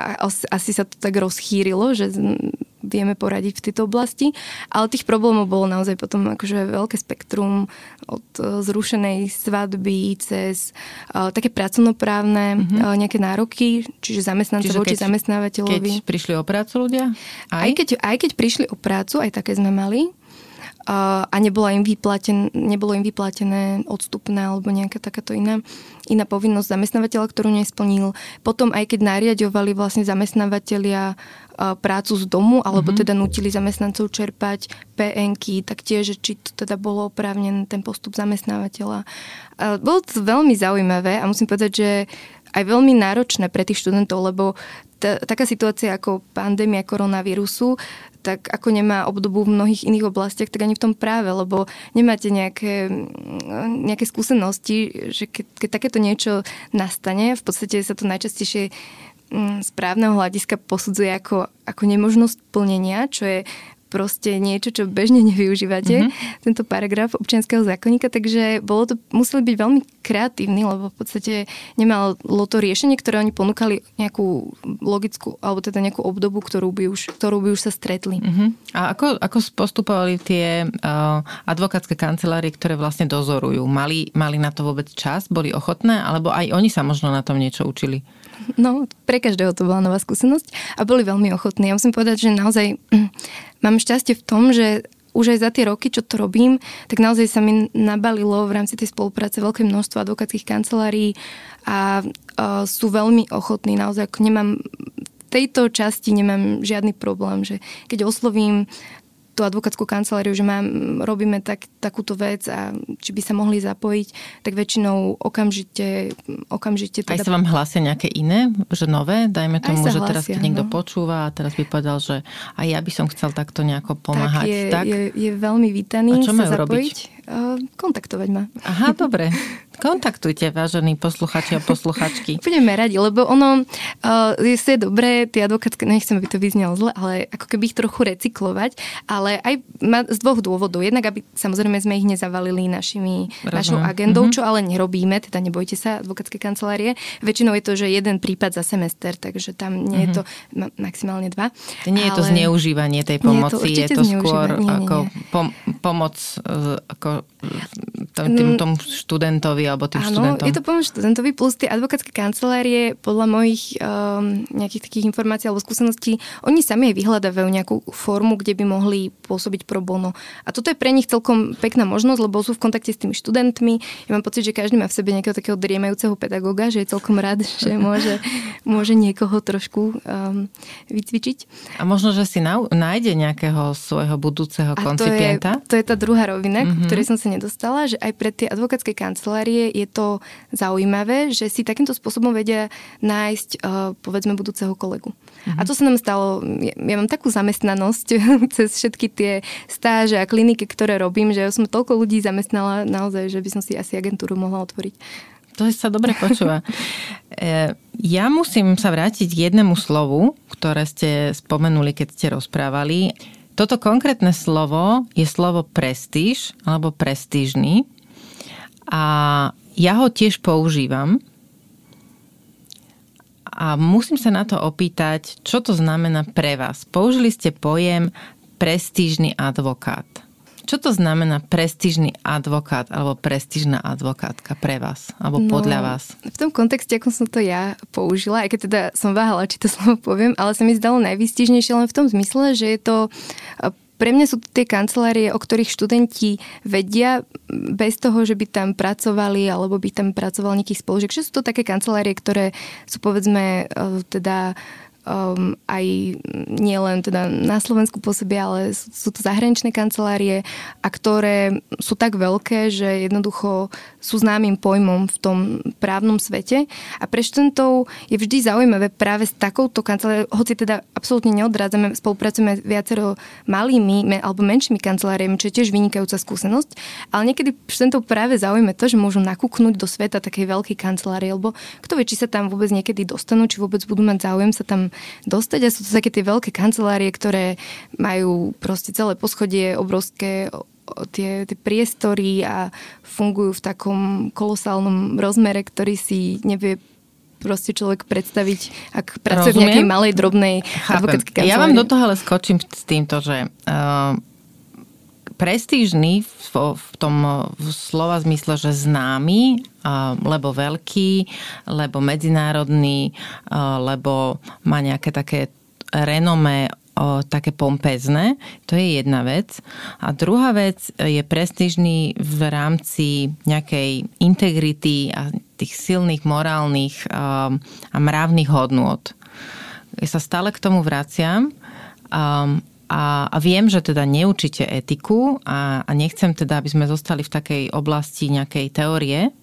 asi sa to tak rozchýrilo, že vieme poradiť v tejto oblasti, ale tých problémov bolo naozaj potom akože veľké spektrum od zrušenej svadby cez uh, také pracovnoprávne mm-hmm. uh, nejaké nároky, čiže zamestnanca čiže voči keď, zamestnávateľovi. Keď prišli o prácu ľudia? Aj? Aj, keď, aj keď prišli o prácu, aj také sme mali. Uh, a nebola im vyplaten, nebolo im vyplatené odstupné alebo nejaká takáto iná, iná povinnosť zamestnávateľa, ktorú nesplnil. Potom aj keď nariadovali vlastne zamestnávateľia uh, prácu z domu alebo mm-hmm. teda nutili zamestnancov čerpať pé enky, tak tiež, či to teda bolo oprávnené ten postup zamestnávateľa. Uh, bolo to veľmi zaujímavé a musím povedať, že aj veľmi náročné pre tých študentov, lebo t- taká situácia ako pandémia koronavírusu, tak ako nemá obdobu v mnohých iných oblastiach, tak ani v tom práve, lebo nemáte nejaké, nejaké skúsenosti, že keď, keď takéto niečo nastane, v podstate sa to najčastejšie z právneho hľadiska posudzuje ako, ako nemožnosť plnenia, čo je proste niečo, čo bežne nevyužívate, mm-hmm. tento paragraf občianskeho zákonníka, takže bolo to, museli byť veľmi kreatívni, lebo v podstate nemalo to riešenie, ktoré oni ponúkali nejakú logickú, alebo teda nejakú obdobu, ktorú by už, ktorú by už sa stretli. Mm-hmm. A ako, ako postupovali tie uh, advokátske kancelárie, ktoré vlastne dozorujú? Mali, mali na to vôbec čas? Boli ochotné? Alebo aj oni sa možno na tom niečo učili? No, pre každého to bola nová skúsenosť a boli veľmi ochotní. Ja musím povedať, že naozaj mám šťastie v tom, že už aj za tie roky, čo to robím, tak naozaj sa mi nabalilo v rámci tej spolupráce veľké množstvo advokátskych kancelárií a, a sú veľmi ochotní. Naozaj nemám, v tejto časti nemám žiadny problém, že keď oslovím tú advokátsku kanceláriu, že mám, robíme tak, takúto vec a či by sa mohli zapojiť, tak väčšinou okamžite, okamžite teda... Aj sa vám hlásia nejaké iné, že nové? Dajme tomu, že hlásia, teraz keď niekto no. počúva a teraz by povedal, že aj ja by som chcel takto nejako pomáhať. Tak je, tak? je, je veľmi vítaný a čo sa majú zapojiť. Robiť? Kontaktovať ma. Aha, dobre. Kontaktujte, vážení posluchači a posluchačky. Budeme radi, lebo ono uh, je sve dobré, tie advokátske, nechcem, aby to vyznelo zle, ale ako keby ich trochu recyklovať, ale aj z dvoch dôvodov. Jednak, aby samozrejme sme ich nezavalili našimi, našou agendou, mm-hmm. čo ale nerobíme, teda nebojte sa, advokátske kancelárie. Väčšinou je to, že jeden prípad za semester, takže tam nie mm-hmm. je to maximálne dva. Nie je to ale... zneužívanie tej pomoci, je to, je to skôr nie, nie, nie. ako pom- pomoc ako tým, tomu študentovi alebo tým áno, študentom. Áno, je to pomoc študentovi plus tie advokátske kancelárie podľa mojich um, nejakých takých informácií alebo skúseností, oni sami aj vyhľadávajú nejakú formu, kde by mohli pôsobiť pro bono. A toto je pre nich celkom pekná možnosť, lebo sú v kontakte s tými študentmi. Ja mám pocit, že každý má v sebe nejakého takého driemajúceho pedagóga, že je celkom rád, že môže, môže niekoho trošku um, vycvičiť. A možno, že si nájde nejakého svojho budúceho koncipienta? A to je, to je tá druhá rovina, mm-hmm. ktorej som sa nedostala, že aj pre tie advokátske kancelárie je to zaujímavé, že si takýmto spôsobom vedia nájsť, uh, povedzme, budúceho kolegu. Mm-hmm. A to sa nám stalo, ja, ja mám takú zamestnanosť cez všetky tie stáže a kliniky, ktoré robím, že ja som toľko ľudí zamestnala naozaj, že by som si asi agentúru mohla otvoriť. To sa dobre počúva. Ja musím sa vrátiť k jednému slovu, ktoré ste spomenuli, keď ste rozprávali. Toto konkrétne slovo je slovo prestíž alebo prestížny a ja ho tiež používam a musím sa na to opýtať, čo to znamená pre vás. Použili ste pojem prestížny advokát. čo to znamená prestížny advokát alebo prestížna advokátka pre vás? Alebo no, podľa vás? V tom kontexte, ako som to ja použila, aj keď teda som váhala, či to slovo poviem, ale sa mi zdalo najvýstižnejšie len v tom zmysle, že je to... Pre mňa sú to tie kancelárie, o ktorých študenti vedia bez toho, že by tam pracovali alebo by tam pracoval nejaký spolužiak. Že sú to také kancelárie, ktoré sú povedzme teda um, aj nie len teda na Slovensku pôsobia, ale sú, sú to zahraničné kancelárie a ktoré sú tak veľké, že jednoducho sú známym pojmom v tom právnom svete. A pre študentov je vždy zaujímavé práve s takouto kanceláriou, hoci teda absolútne neodrádzame, spolupracujeme viacero malými alebo menšími kanceláriami, čo je tiež vynikajúca skúsenosť, ale niekedy študentov práve zaujíma to, že môžu nakúknúť do sveta takej veľkej kancelárie, lebo kto vie, či sa tam vôbec niekedy dostanú, či vôbec budú mať záujem sa tam dostať. A sú to také tie veľké kancelárie, ktoré majú proste celé poschodie, obrovské tie, tie priestory a fungujú v takom kolosálnom rozmere, ktorý si nevie proste človek predstaviť, ak pracuje v nejakej malej, drobnej advokátskej kancelárii. Ja vám do toho ale skočím s týmto, že uh, prestížny v, v tom v slova zmysle, že známy, uh, lebo veľký, lebo medzinárodný, uh, lebo má nejaké také renomé O, také pompezné, to je jedna vec. A druhá vec je prestížny v rámci nejakej integrity a tých silných morálnych um, a mravných hodnôt. Ja sa stále k tomu vraciam um, a, a viem, že teda neučíte etiku a, a nechcem teda, aby sme zostali v takej oblasti nejakej teórie,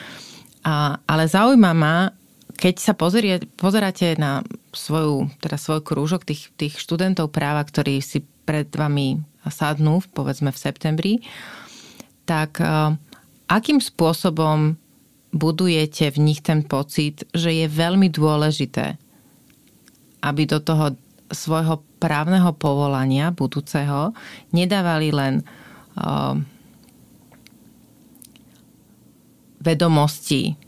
a, ale zaujíma ma, keď sa pozerie, pozeráte na svoju, teda svoj krúžok tých, tých študentov práva, ktorí si pred vami sadnú, povedzme v septembri, tak uh, akým spôsobom budujete v nich ten pocit, že je veľmi dôležité, aby do toho svojho právneho povolania budúceho nedávali len uh, vedomosti,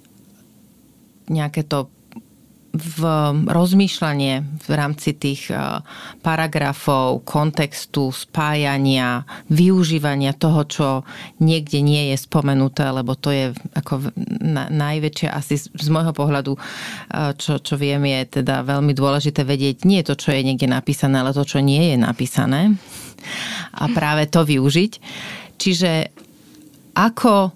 nejaké to v rozmýšľanie v rámci tých paragrafov, kontextu, spájania, využívania toho, čo niekde nie je spomenuté, lebo to je ako na, najväčšie asi z môjho pohľadu, čo, čo viem, je teda veľmi dôležité vedieť nie to, čo je niekde napísané, ale to, čo nie je napísané a práve to využiť. Čiže ako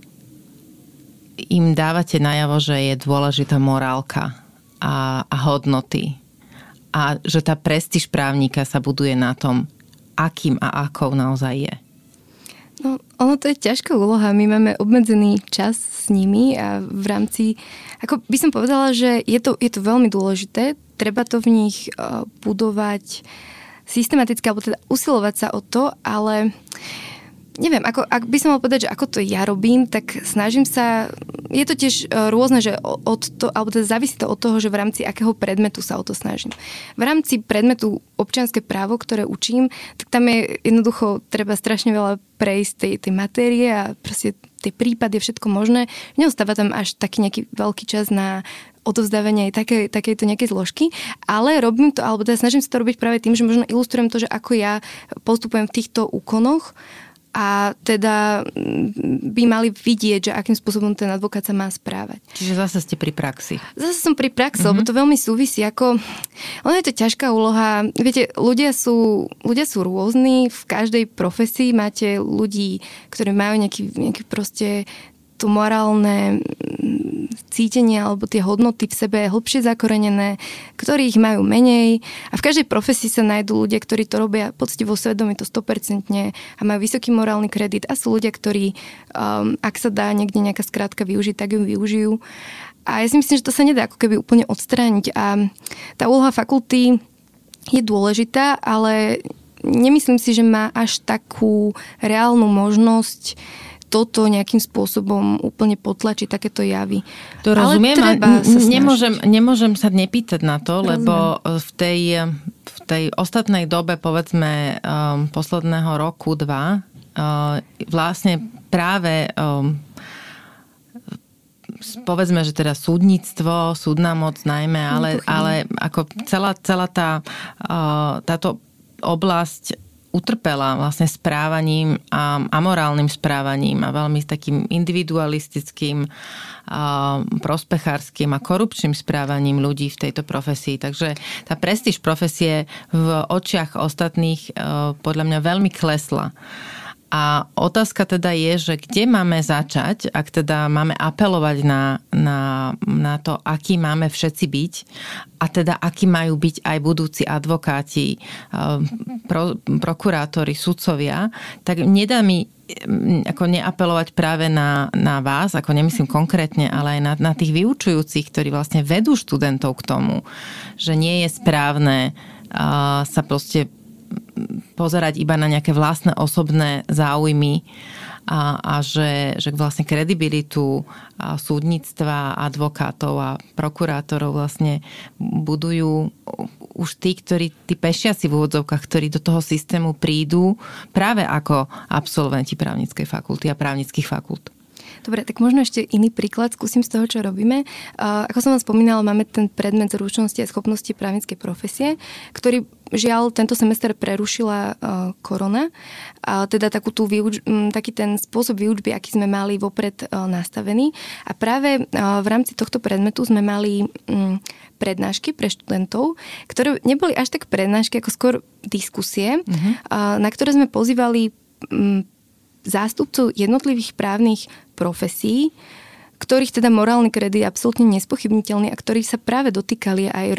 im dávate najavo, že je dôležitá morálka a, a hodnoty a že tá prestíž právnika sa buduje na tom, akým a akou naozaj je. No, ono to je ťažká úloha. My máme obmedzený čas s nimi a v rámci, ako by som povedala, že je to, je to veľmi dôležité. Treba to v nich uh, budovať systematicky, alebo teda usilovať sa o to, ale neviem, ako, ak by som mal povedať, že ako to ja robím, tak snažím sa, je to tiež rôzne, že od to, alebo teda závisí to od toho, že v rámci akého predmetu sa o to snažím. V rámci predmetu občianske právo, ktoré učím, tak tam je jednoducho treba strašne veľa prejsť tej, tej matérie a proste tie prípady, všetko možné. Neostáva tam až taký nejaký veľký čas na odovzdávanie aj také, takéto nejaké zložky, ale robím to, alebo teda snažím sa to robiť práve tým, že možno ilustrujem to, že ako ja postupujem v týchto úkonoch. A teda by mali vidieť, že akým spôsobom ten advokát sa má správať. Čiže zase ste pri praxi. Zase som pri praxi, mm-hmm. lebo to veľmi súvisí. Ako, ono je to ťažká úloha. Viete, ľudia sú, ľudia sú rôzni. V každej profesii máte ľudí, ktorí majú nejaký, nejaký proste to morálne cítenie alebo tie hodnoty v sebe hlbšie zakorenené, ktorých majú menej. A v každej profesii sa nájdú ľudia, ktorí to robia poctivo svedomie, to sto percent a majú vysoký morálny kredit. A sú ľudia, ktorí, um, ak sa dá niekde nejaká skrátka využiť, tak ju využijú. A ja si myslím, že to sa nedá ako keby úplne odstrániť. A tá úloha fakulty je dôležitá, ale nemyslím si, že má až takú reálnu možnosť toto nejakým spôsobom úplne potlačiť takéto javy. To rozumiem, ale nemôžem, nemôžem sa nepýtať na to, rozumiem. Lebo v tej, v tej ostatnej dobe, povedzme, um, posledného roku, dva, uh, vlastne práve um, povedzme, že teda súdnictvo, súdna moc najmä, ale, ale ako celá, celá tá, uh, táto oblasť utrpela vlastne správaním a amorálnym správaním a veľmi takým individualistickým, a prospechárskym a korupčným správaním ľudí v tejto profesii. Takže tá prestíž profesie v očiach ostatných podľa mňa veľmi klesla. A otázka teda je, že kde máme začať, ak teda máme apelovať na, na, na to, aký máme všetci byť a teda akí majú byť aj budúci advokáti, pro, prokurátori, sudcovia, tak nedá mi ako neapelovať práve na, na vás, ako nemyslím konkrétne, ale aj na, na tých vyučujúcich, ktorí vlastne vedú študentov k tomu, že nie je správne uh, sa proste pozerať iba na nejaké vlastné osobné záujmy a, a že, že vlastne kredibilitu súdnictva, advokátov a prokurátorov vlastne budujú už tí, ktorí, tí pešiaci v úvodzovkách, ktorí do toho systému prídu práve ako absolventi právnickej fakulty a právnických fakult. Dobre, tak možno ešte iný príklad, skúsim z toho, čo robíme. Uh, ako som vám spomínala, máme ten predmet zručnosti a schopnosti právnickej profesie, ktorý žiaľ tento semester prerušila uh, korona. A teda takú tú výuč- m, taký ten spôsob výučby, aký sme mali vopred uh, nastavený. A práve uh, v rámci tohto predmetu sme mali um, prednášky pre študentov, ktoré neboli až tak prednášky, ako skôr diskusie, uh-huh. uh, na ktoré sme pozývali um, zástupcov jednotlivých právnych profesí, ktorých teda morálny kredit je absolútne nespochybniteľný a ktorí sa práve dotýkali aj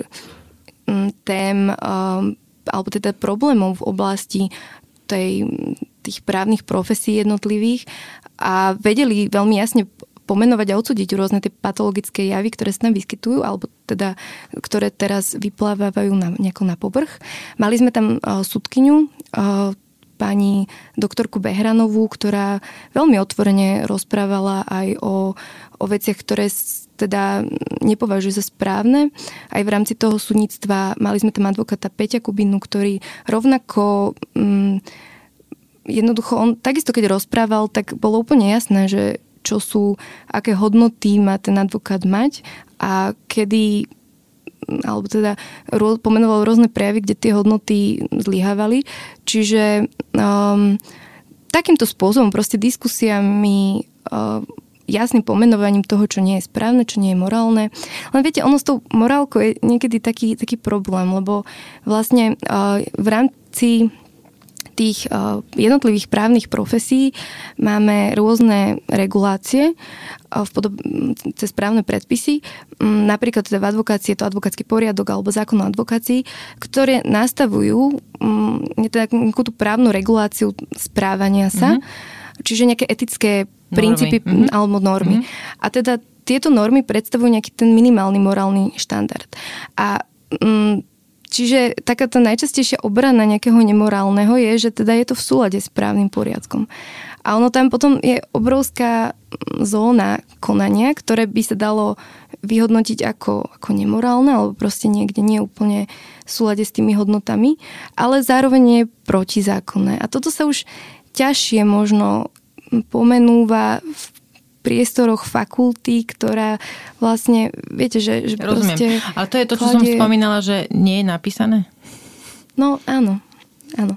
tém alebo teda problémov v oblasti tej, tých právnych profesí jednotlivých a vedeli veľmi jasne pomenovať a odsúdiť rôzne tie patologické javy, ktoré sa tam vyskytujú, alebo teda, ktoré teraz vyplávajú na, nejako na povrch. Mali sme tam uh, sudkyňu, uh, pani doktorku Behranovú, ktorá veľmi otvorene rozprávala aj o, o veciach, ktoré teda nepovažuje za správne. Aj v rámci toho súdnictva mali sme tam advokáta Peťa Kubinu, ktorý rovnako um, jednoducho, on takisto keď rozprával, tak bolo úplne jasné, že čo sú, aké hodnoty má ten advokát mať a kedy alebo teda pomenoval rôzne prejavy, kde tie hodnoty zlyhávali. Čiže um, takýmto spôsobom, proste diskusiami, uh, jasným pomenovaním toho, čo nie je správne, čo nie je morálne. Len viete, ono s tou morálkou je niekedy taký, taký problém, lebo vlastne uh, v rámci tých uh, jednotlivých právnych profesí máme rôzne regulácie uh, v podob- cez právne predpisy. Um, napríklad teda v advokácii je to advokátsky poriadok alebo zákon o advokácii, ktoré nastavujú um, teda tú právnu reguláciu správania sa, mm-hmm. čiže nejaké etické princípy mm-hmm. alebo normy. Mm-hmm. A teda tieto normy predstavujú nejaký ten minimálny morálny štandard. A um, Čiže taká tá najčastejšia obrana nejakého nemorálneho je, že teda je to v súlade s právnym poriadkom. A ono tam potom je obrovská zóna konania, ktoré by sa dalo vyhodnotiť ako, ako nemorálne, alebo proste niekde nie úplne v súlade s tými hodnotami, ale zároveň je protizákonné. A toto sa už ťažšie možno pomenúva v priestoroch fakulty, ktorá vlastne, viete, že, že proste... Rozumiem. Ale to je to, čo kladie... som spomínala, že nie je napísané? No, áno. Áno.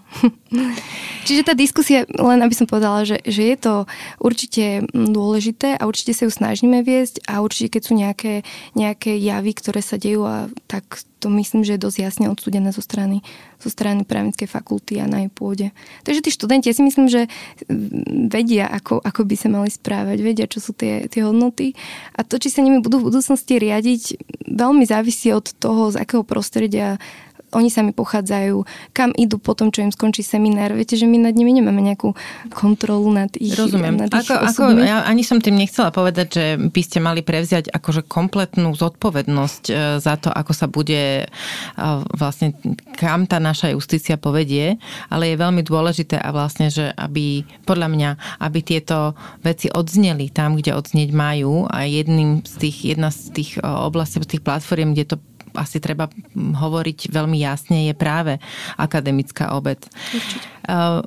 Čiže tá diskusia, len aby som povedala, že, že je to určite dôležité a určite sa ju snažíme viesť a určite, keď sú nejaké, nejaké javy, ktoré sa dejú, a tak to myslím, že je dosť jasne odsúdené zo strany, zo strany právnickej fakulty a na jej pôde. Takže tí študenti, ja si myslím, že vedia, ako, ako by sa mali správať, vedia, čo sú tie, tie hodnoty a to, či sa nimi budú v budúcnosti riadiť, veľmi závisí od toho, z akého prostredia oni sami pochádzajú, kam idú potom, čo im skončí seminár. Viete, že my nad nimi nemáme nejakú kontrolu nad ich Rozumiem. Nad ich ako, ako, ja ani som tým nechcela povedať, že by ste mali prevziať akože kompletnú zodpovednosť za to, ako sa bude vlastne, kam tá naša justícia povedie, ale je veľmi dôležité a vlastne, že aby, podľa mňa, aby tieto veci odzneli tam, kde odznieť majú a jedným z tých, jedna z tých oblastí, tých platform, kde to asi treba hovoriť veľmi jasne, je práve akademická obec. Určite. Uh,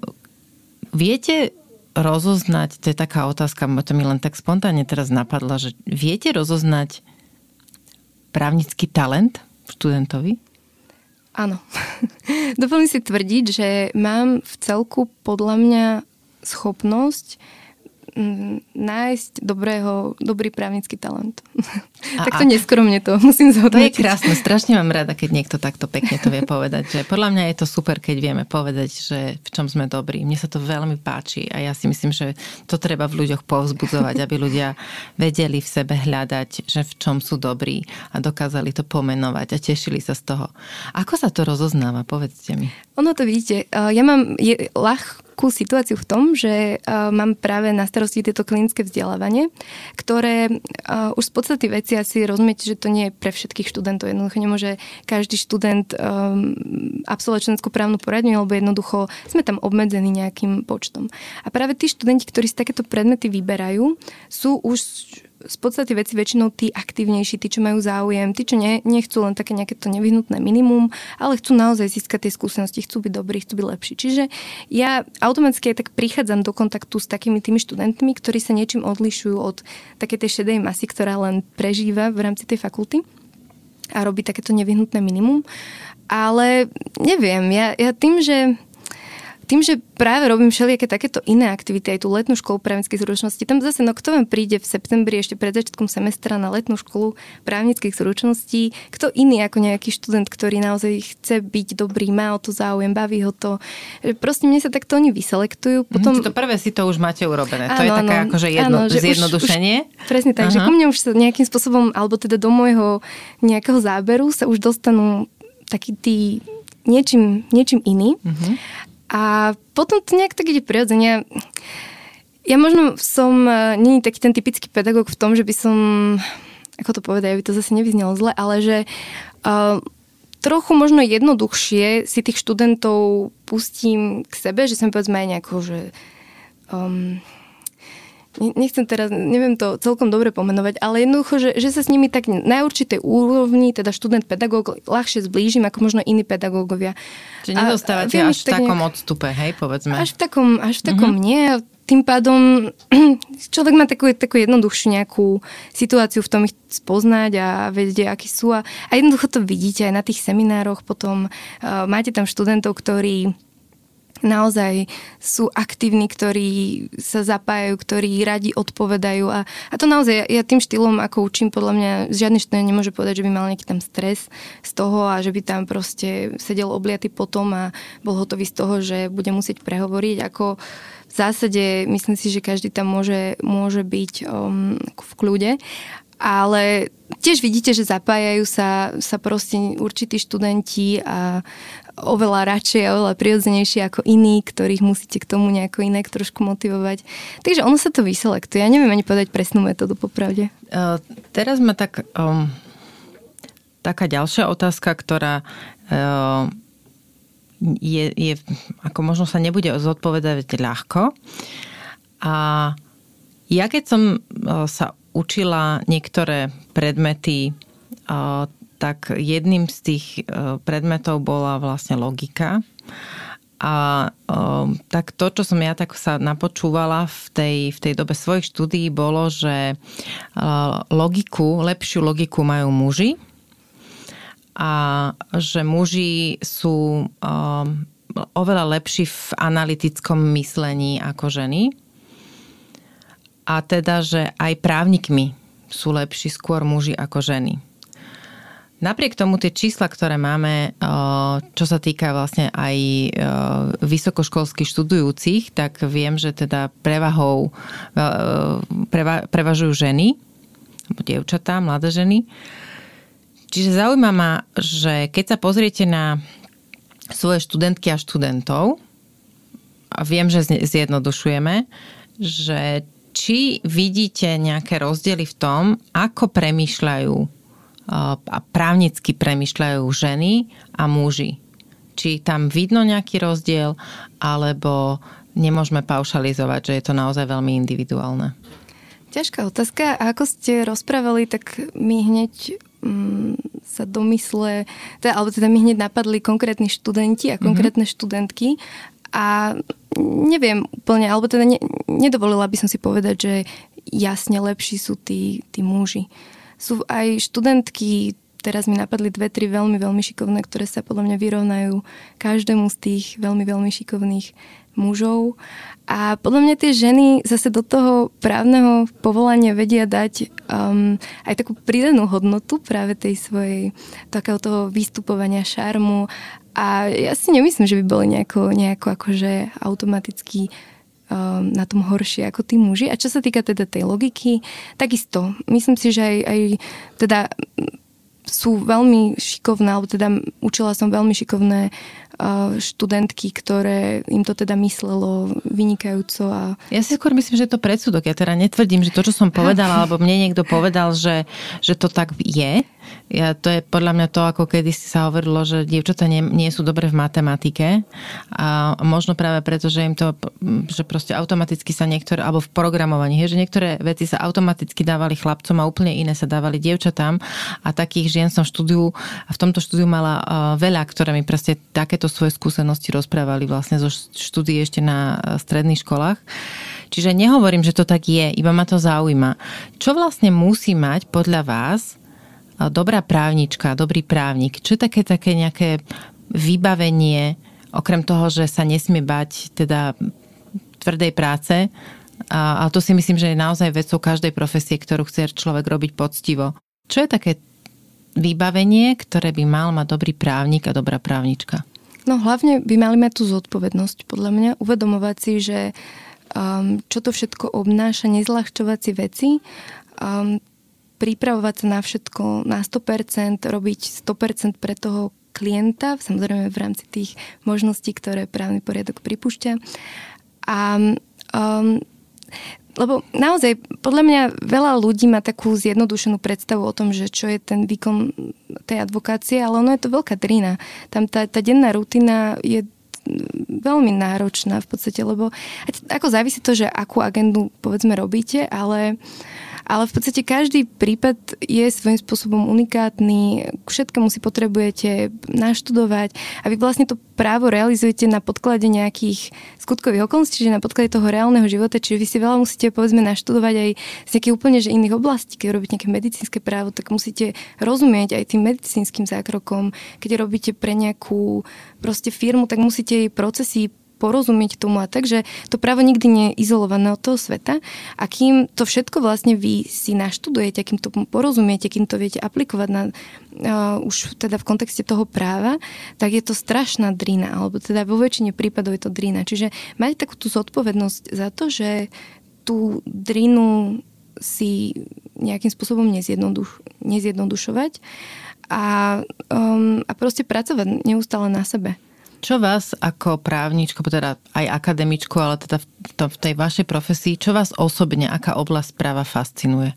viete rozoznať, to je taká otázka, to mi len tak spontánne teraz napadla, že viete rozoznať právnický talent študentovi? Áno. Dovolím si tvrdiť, že mám v celku podľa mňa schopnosť nájsť dobrého, dobrý právnický talent. Takto neskromne to musím zhodnotiť. To je krásne, strašne mám rada, keď niekto takto pekne to vie povedať. Že podľa mňa je to super, keď vieme povedať, že v čom sme dobrí. Mne sa to veľmi páči a ja si myslím, že to treba v ľuďoch povzbudzovať, aby ľudia vedeli v sebe hľadať, že v čom sú dobrí a dokázali to pomenovať a tešili sa z toho. Ako sa to rozoznáva? Povedzte mi. Ono to vidíte. Ja mám je, ľahkú situáciu v tom, že uh, mám práve na starosti tieto klinické vzdelávanie, ktoré uh, už z podstaty veci asi rozumiete, že to nie je pre všetkých študentov. Jednoducho nemôže každý študent um, absolvovať študentskú právnu poradňu, lebo jednoducho sme tam obmedzení nejakým počtom. A práve tí študenti, ktorí si takéto predmety vyberajú, sú už z podstate veci väčšinou tí aktívnejší, tí, čo majú záujem, tí, čo ne, nechcú len také nejaké to nevyhnutné minimum, ale chcú naozaj získať tie skúsenosti, chcú byť dobrí, chcú byť lepší. Čiže ja automaticky aj tak prichádzam do kontaktu s takými tými študentmi, ktorí sa niečím odlišujú od také tej šedej masy, ktorá len prežíva v rámci tej fakulty a robí takéto nevyhnutné minimum. Ale neviem, ja, ja tým, že Tým, že práve robím všelijaké takéto iné aktivity, aj tú letnú školu právnických zručností, tam zase, no kto vám príde v septembri ešte pred začiatkom semestra na letnú školu právnických zručností, kto iný ako nejaký študent, ktorý naozaj chce byť dobrý, má o to záujem, baví ho to. Proste mne sa takto oni vyselektujú. Potom... To prvé si to už máte urobené. Áno, to je také áno, akože jedno, áno, zjednodušenie. Už, už, presne tak, Aha. že ku mne už sa nejakým spôsobom, alebo teda do môjho nejakého záberu sa už dostanú takí tí niečím, niečím iný. Uh-huh. A potom to nejak tak ide prirodzene. Ja možno som, nie je taký ten typický pedagóg v tom, že by som, ako to povedať, aby to zase nevyznelo zle, ale že uh, trochu možno jednoduchšie si tých študentov pustím k sebe, že som povedzme aj nejako, že um, nechcem teraz, neviem to celkom dobre pomenovať, ale jednoducho, že, že sa s nimi tak na určitej úrovni, teda študent, pedagóg, ľahšie zblížim ako možno iní pedagógovia. Čiže nedostávate až v takom nejak, odstupe, hej, povedzme. Až v takom, až v takom uh-huh. nie. Tým pádom človek má takú, takú jednoduchšiu nejakú situáciu v tom ich spoznať a vedieť, akí sú. A, a jednoducho to vidíte aj na tých seminároch. Potom uh, máte tam študentov, ktorí naozaj sú aktívni, ktorí sa zapájajú, ktorí radi odpovedajú a, a to naozaj, ja tým štýlom, ako učím, podľa mňa žiadny študent nemôže povedať, že by mal nejaký tam stres z toho a že by tam proste sedel obliaty potom a bol hotový z toho, že bude musieť prehovoriť. Ako v zásade myslím si, že každý tam môže, môže byť um, v kľude. Ale tiež vidíte, že zapájajú sa, sa proste určití študenti a oveľa radšej a oveľa prirodzenejšie ako iní, ktorých musíte k tomu nejako inak trošku motivovať. Takže ono sa to vyselektuje. Ja neviem ani povedať presnú metódu, popravde. Uh, teraz ma tak um, taká ďalšia otázka, ktorá uh, je, je, ako možno sa nebude zodpovedať ľahko. A ja keď som uh, sa učila niektoré predmety, uh, tak jedným z tých predmetov bola vlastne logika. A um, tak to, čo som ja tak sa napočúvala v tej, v tej dobe svojich štúdií, bolo, že uh, logiku, lepšiu logiku majú muži a že muži sú um, oveľa lepší v analytickom myslení ako ženy. A teda, že aj právnikmi sú lepší skôr muži ako ženy. Napriek tomu tie čísla, ktoré máme, čo sa týka vlastne aj vysokoškolských študujúcich, tak viem, že teda prevahou preva, prevažujú ženy, dievčatá, mladé ženy. Čiže zaujíma ma, že keď sa pozriete na svoje študentky a študentov, a viem, že zjednodušujeme, že či vidíte nejaké rozdiely v tom, ako premýšľajú a právnicky premýšľajú ženy a muži. Či tam vidno nejaký rozdiel, alebo nemôžeme paušalizovať, že je to naozaj veľmi individuálne. Ťažká otázka. A ako ste rozprávali, tak mi hneď mm, sa domysle, teda, alebo teda mi hneď napadli konkrétni študenti a konkrétne mm-hmm. študentky. A neviem úplne, alebo teda ne, nedovolila by som si povedať, že jasne lepší sú tí, tí muži. Sú aj študentky teraz mi napadli dve, tri veľmi, veľmi šikovné, ktoré sa podľa mňa vyrovnajú každému z tých veľmi, veľmi šikovných mužov. A podľa mňa tie ženy zase do toho právneho povolania vedia dať um, aj takú pridanú hodnotu práve tej svojej takého toho vystupovania, šarmu. A ja si nemyslím, že by boli nejako, nejako akože automaticky um, na tom horšie ako tí muži. A čo sa týka teda tej logiky, takisto. Myslím si, že aj, aj teda sú veľmi šikovné, alebo teda učila som veľmi šikovné študentky, ktoré im to teda myslelo vynikajúco. A... Ja si skôr myslím, že je to predsudok. Ja teda netvrdím, že to, čo som povedala, alebo mne niekto povedal, že, že to tak je. Ja, to je podľa mňa to, ako kedysi sa hovorilo, že dievčatá nie, nie sú dobre v matematike a možno práve preto, že im to, že proste automaticky sa niektoré, alebo v programovaní, že niektoré veci sa automaticky dávali chlapcom a úplne iné sa dávali dievčatám a takých žien som v štúdiu a v tomto štúdiu mala veľa, ktoré mi proste takéto svoje skúsenosti rozprávali vlastne zo štúdií ešte na stredných školách. Čiže nehovorím, že to tak je, iba ma to zaujíma. Čo vlastne musí mať podľa vás dobrá právnička, dobrý právnik? Čo je také, také nejaké vybavenie, okrem toho, že sa nesmie bať teda tvrdej práce, ale to si myslím, že je naozaj vecou každej profesie, ktorú chce človek robiť poctivo. Čo je také vybavenie, ktoré by mal mať dobrý právnik a dobrá právnička? No hlavne by mali mať tú zodpovednosť, podľa mňa. Uvedomovať si, že um, čo to všetko obnáša, nezľahčovať si veci, um, pripravovať sa na všetko na sto percent, robiť sto percent pre toho klienta, samozrejme v rámci tých možností, ktoré právny poriadok pripúšťa. A um, lebo naozaj, podľa mňa veľa ľudí má takú zjednodušenú predstavu o tom, že čo je ten výkon tej advokácie, ale ono je to veľká drina. Tam tá, tá denná rutina je veľmi náročná v podstate, lebo ako závisí to, že akú agendu povedzme robíte, ale Ale v podstate každý prípad je svojím spôsobom unikátny, k všetkému si potrebujete naštudovať a vy vlastne to právo realizujete na podklade nejakých skutkových okolností, čiže na podklade toho reálneho života, čiže vy si veľa musíte povedzme naštudovať aj z nejakých úplne že iných oblastí. Keď robíte nejaké medicínske právo, tak musíte rozumieť aj tým medicínskym zákrokom. Keď robíte pre nejakú proste firmu, tak musíte jej procesy porozumieť tomu a takže to právo nikdy nie je izolované od toho sveta a kým to všetko vlastne vy si naštudujete, kým to porozumiete, kým to viete aplikovať na, uh, už teda v kontexte toho práva, tak je to strašná drina, alebo teda vo väčšine prípadov je to drina. Čiže mať takú tú zodpovednosť za to, že tú drinu si nejakým spôsobom nezjednoduš- nezjednodušovať a, um, a proste pracovať neustále na sebe. Čo vás ako právničko, teda aj akademičku, ale teda v, to, v tej vašej profesii, čo vás osobne, aká oblasť práva fascinuje?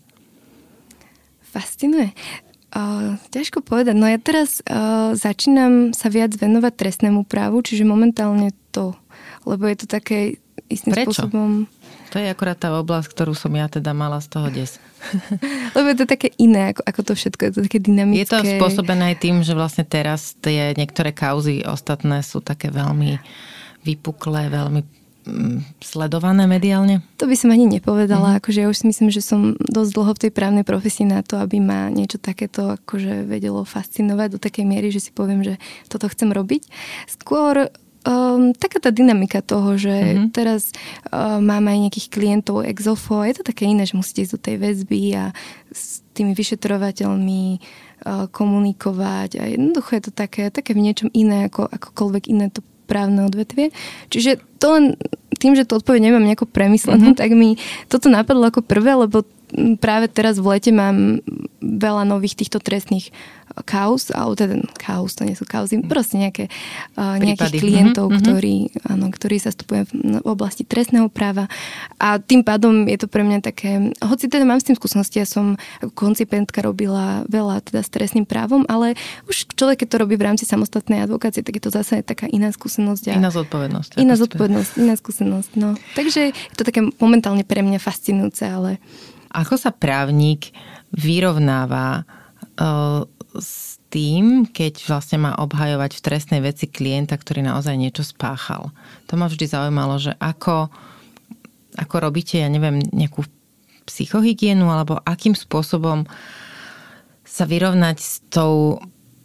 Fascinuje? Uh, ťažko povedať. No ja teraz uh, začínam sa viac venovať trestnému právu, čiže momentálne to, lebo je to také istým Prečo? spôsobom... To je akorát tá oblasť, ktorú som ja teda mala z toho des. Lebo je to také iné, ako, ako to všetko, je to také dynamické. Je to spôsobené aj tým, že vlastne teraz tie niektoré kauzy ostatné sú také veľmi vypuklé, veľmi mm, sledované mediálne? To by som ani nepovedala, mm. akože ja už si myslím, že som dosť dlho v tej právnej profesii na to, aby ma niečo takéto akože vedelo fascinovať do takej miery, že si poviem, že toto chcem robiť. Skôr Um, taká tá dynamika toho, že mm-hmm. teraz um, máme aj nejakých klientov ex ofo, je to také iné, že musíte ísť do tej väzby a s tými vyšetrovateľmi uh, komunikovať a jednoducho je to také, také v niečom iné ako akokoľvek iné to právne odvetvie. Čiže to len tým, že to odpoveď nemám nejako premyslenú, mm-hmm. tak mi toto napadlo ako prvé, lebo práve teraz v lete mám veľa nových týchto trestných kauz, alebo teda kauz, to nie sú kauzy, proste nejaké, uh, nejakých klientov, mm-hmm. ktorí, áno, ktorí zastupujú v oblasti trestného práva a tým pádom je to pre mňa také, hoci teda mám s tým skúsenosti, ja som ako koncipentka robila veľa teda s trestným právom, ale už človek, keď to robí v rámci samostatnej advokácie, tak je to zase taká iná skúsenosť. A iná zodpovednosť. Iná zodpovednosť, iná skúsenosť, no. Takže je to také momentálne pre mňa fascinujúce, ale... Ako sa právnik vyrovnáva uh, s tým, keď vlastne má obhajovať v trestnej veci klienta, ktorý naozaj niečo spáchal? To ma vždy zaujímalo, že ako, ako robíte, ja neviem, nejakú psychohygienu, alebo akým spôsobom sa vyrovnať s tou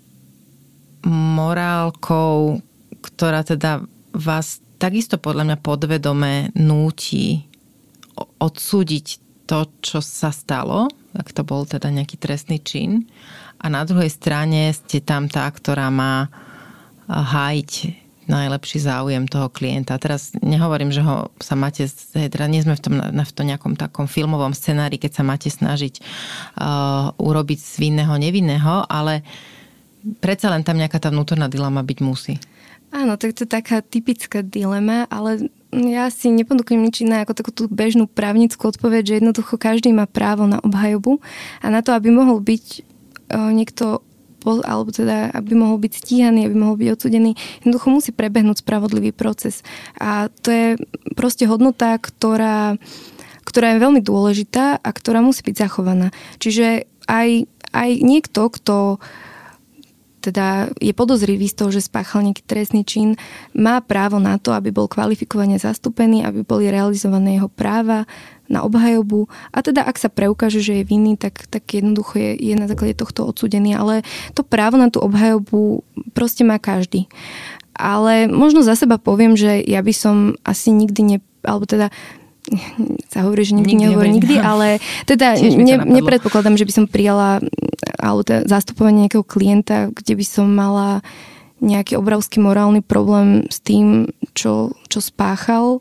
morálkou, ktorá teda vás takisto podľa mňa podvedome núti odsúdiť to, čo sa stalo, ak to bol teda nejaký trestný čin. A na druhej strane ste tam tá, ktorá má hájiť najlepší záujem toho klienta. Teraz nehovorím, že ho sa máte, teda nie sme v tom, v tom nejakom takom filmovom scenári, keď sa máte snažiť uh, urobiť z vinného nevinného, ale predsa len tam nejaká tá vnútorná dilema byť musí. Áno, tak to je taká typická dilema, ale ja si neponúknem nič iné ako takú tú bežnú právnickú odpoveď, že jednoducho každý má právo na obhajobu a na to, aby mohol byť uh, niekto alebo teda, aby mohol byť stíhaný, aby mohol byť odsúdený, jednoducho musí prebehnúť spravodlivý proces. A to je proste hodnota, ktorá, ktorá je veľmi dôležitá a ktorá musí byť zachovaná. Čiže aj, aj niekto, kto teda je podozrivý z toho, že spáchal nejaký trestný čin, má právo na to, aby bol kvalifikovane zastúpený, aby boli realizované jeho práva na obhajobu. A teda ak sa preukáže, že je vinný, tak, tak jednoducho je, je na základe tohto odsúdený. Ale to právo na tú obhajobu proste má každý. Ale možno za seba poviem, že ja by som asi nikdy ne... Alebo teda sa hovorí, že nikdy, nikdy nehovorí nikdy, ale teda ne, nepredpokladám, že by som prijala alebo teda zastupovanie nejakého klienta, kde by som mala nejaký obrovský morálny problém s tým, čo, čo spáchal.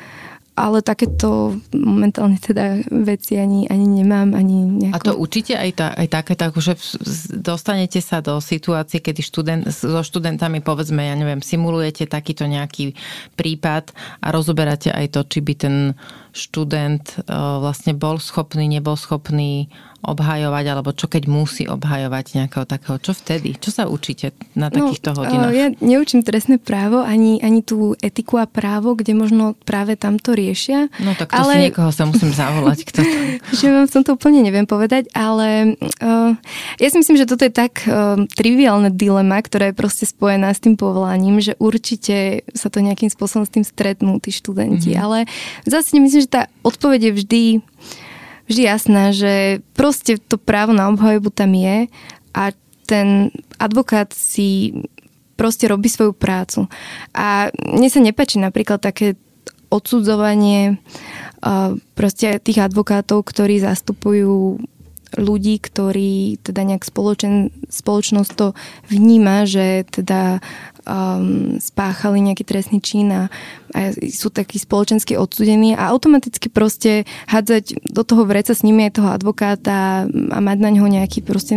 Ale takéto momentálne teda veci ani, ani nemám, ani nejako... A to učíte aj, ta, aj také, tak, že dostanete sa do situácie, kedy študent, so študentami, povedzme, ja neviem, simulujete takýto nejaký prípad a rozoberáte aj to, či by ten študent vlastne bol schopný, nebol schopný obhajovať, alebo čo keď musí obhajovať nejakého takého. Čo vtedy? Čo sa učíte na takýchto no, hodinách? Ja neučím trestné právo, ani, ani tú etiku a právo, kde možno práve tamto riešia. No tak to ale... si niekoho sa musím zavolať. Kto to... Že vám v tomto úplne neviem povedať, ale uh, ja si myslím, že toto je tak uh, triviálne dilema, ktorá je proste spojená s tým povolaním, že určite sa to nejakým spôsobom s tým stretnú tí študenti. Mm-hmm. Ale zase myslím, že tá odpoveď je vždy vždy jasná, že proste to právo na obhajobu tam je a ten advokát si proste robí svoju prácu. A mne sa nepáči napríklad také odsudzovanie uh, proste tých advokátov, ktorí zastupujú ľudí, ktorí teda nejak spoločen, spoločnosť to vníma, že teda um, spáchali nejaký trestný čin a, a sú takí spoločensky odsúdení a automaticky proste hádzať do toho vreca s nimi aj toho advokáta a mať na ňoho nejaký proste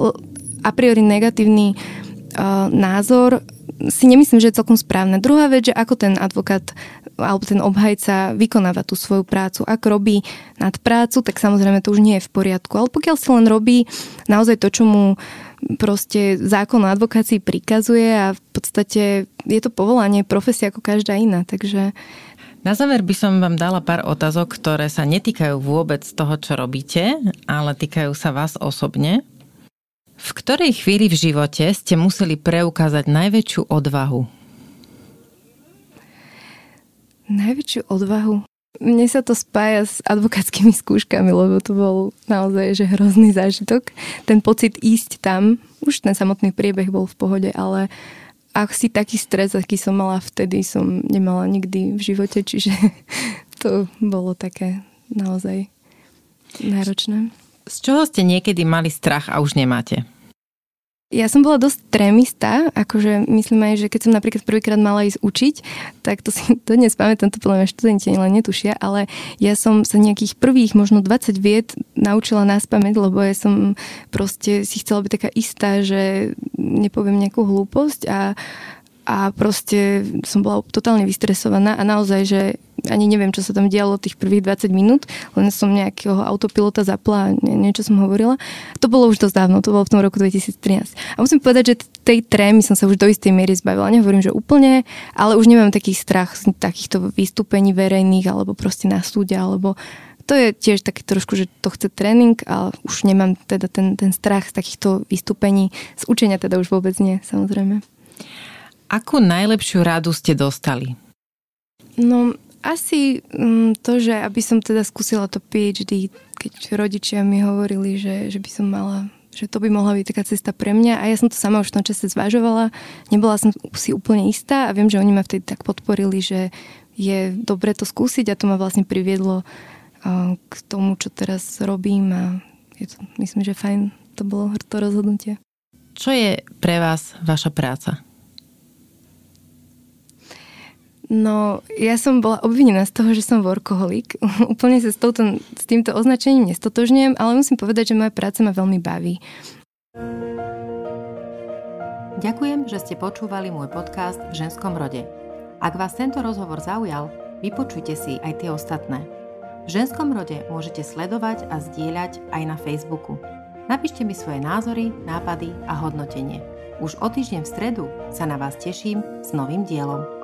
a priori negatívny uh, názor, si nemyslím, že je celkom správne. Druhá vec, že ako ten advokát alebo ten obhajca vykonáva tú svoju prácu. Ak robí nadprácu, tak samozrejme to už nie je v poriadku. Ale pokiaľ si len robí naozaj to, čo mu proste zákon o advokácii prikazuje a v podstate je to povolanie, profesia ako každá iná. Takže... Na záver by som vám dala pár otázok, ktoré sa netýkajú vôbec toho, čo robíte, ale týkajú sa vás osobne. V ktorej chvíli v živote ste museli preukázať najväčšiu odvahu? Najväčšiu odvahu? Mne sa to spája s advokátskymi skúškami, lebo to bol naozaj že hrozný zážitok. Ten pocit ísť tam, už ten samotný priebeh bol v pohode, ale asi taký stres, aký som mala vtedy, som nemala nikdy v živote, čiže to bolo také naozaj náročné. Z čoho ste niekedy mali strach a už nemáte? Ja som bola dosť trémista, akože myslím aj, že keď som napríklad prvýkrát mala ísť učiť, tak to si to dnes pamätám, to podľa mňa študenti len netušia, ale ja som sa nejakých prvých možno dvadsať viet naučila naspamäť, lebo ja som proste si chcela byť taká istá, že nepoviem nejakú hlúposť a, a proste som bola totálne vystresovaná a naozaj, že ani neviem, čo sa tam dialo tých prvých dvadsať minút, len som nejakého autopilota zapla a niečo som hovorila. To bolo už dosť dávno, to bolo v tom roku dvetisíctrinásť. A musím povedať, že tej trémy som sa už do istej miery zbavila. Nehovorím, že úplne, ale už nemám taký strach z takýchto vystúpení verejných alebo proste na súde, alebo to je tiež taký trošku, že to chce tréning, ale už nemám teda ten, ten strach z takýchto vystúpení. Z učenia teda už vôbec nie, samozrejme. Akú najlepšiu radu ste dostali? No, asi to, že aby som teda skúsila to PhD, keď rodičia mi hovorili, že, že by som mala že to by mohla byť taká cesta pre mňa a ja som to sama už v tom čase zvažovala. Nebola som si úplne istá a viem, že oni ma vtedy tak podporili, že je dobre to skúsiť a to ma vlastne priviedlo k tomu, čo teraz robím a je to, myslím, že fajn to bolo to rozhodnutie. Čo je pre vás vaša práca? No, ja som bola obvinená z toho, že som workoholik. Úplne sa s, touto, s týmto označením nestotožňujem, ale musím povedať, že moja práca ma veľmi baví. Ďakujem, že ste počúvali môj podcast V ženskom rode. Ak vás tento rozhovor zaujal, vypočujte si aj tie ostatné. V ženskom rode môžete sledovať a zdieľať aj na Facebooku. Napíšte mi svoje názory, nápady a hodnotenie. Už o týždeň v stredu sa na vás teším s novým dielom.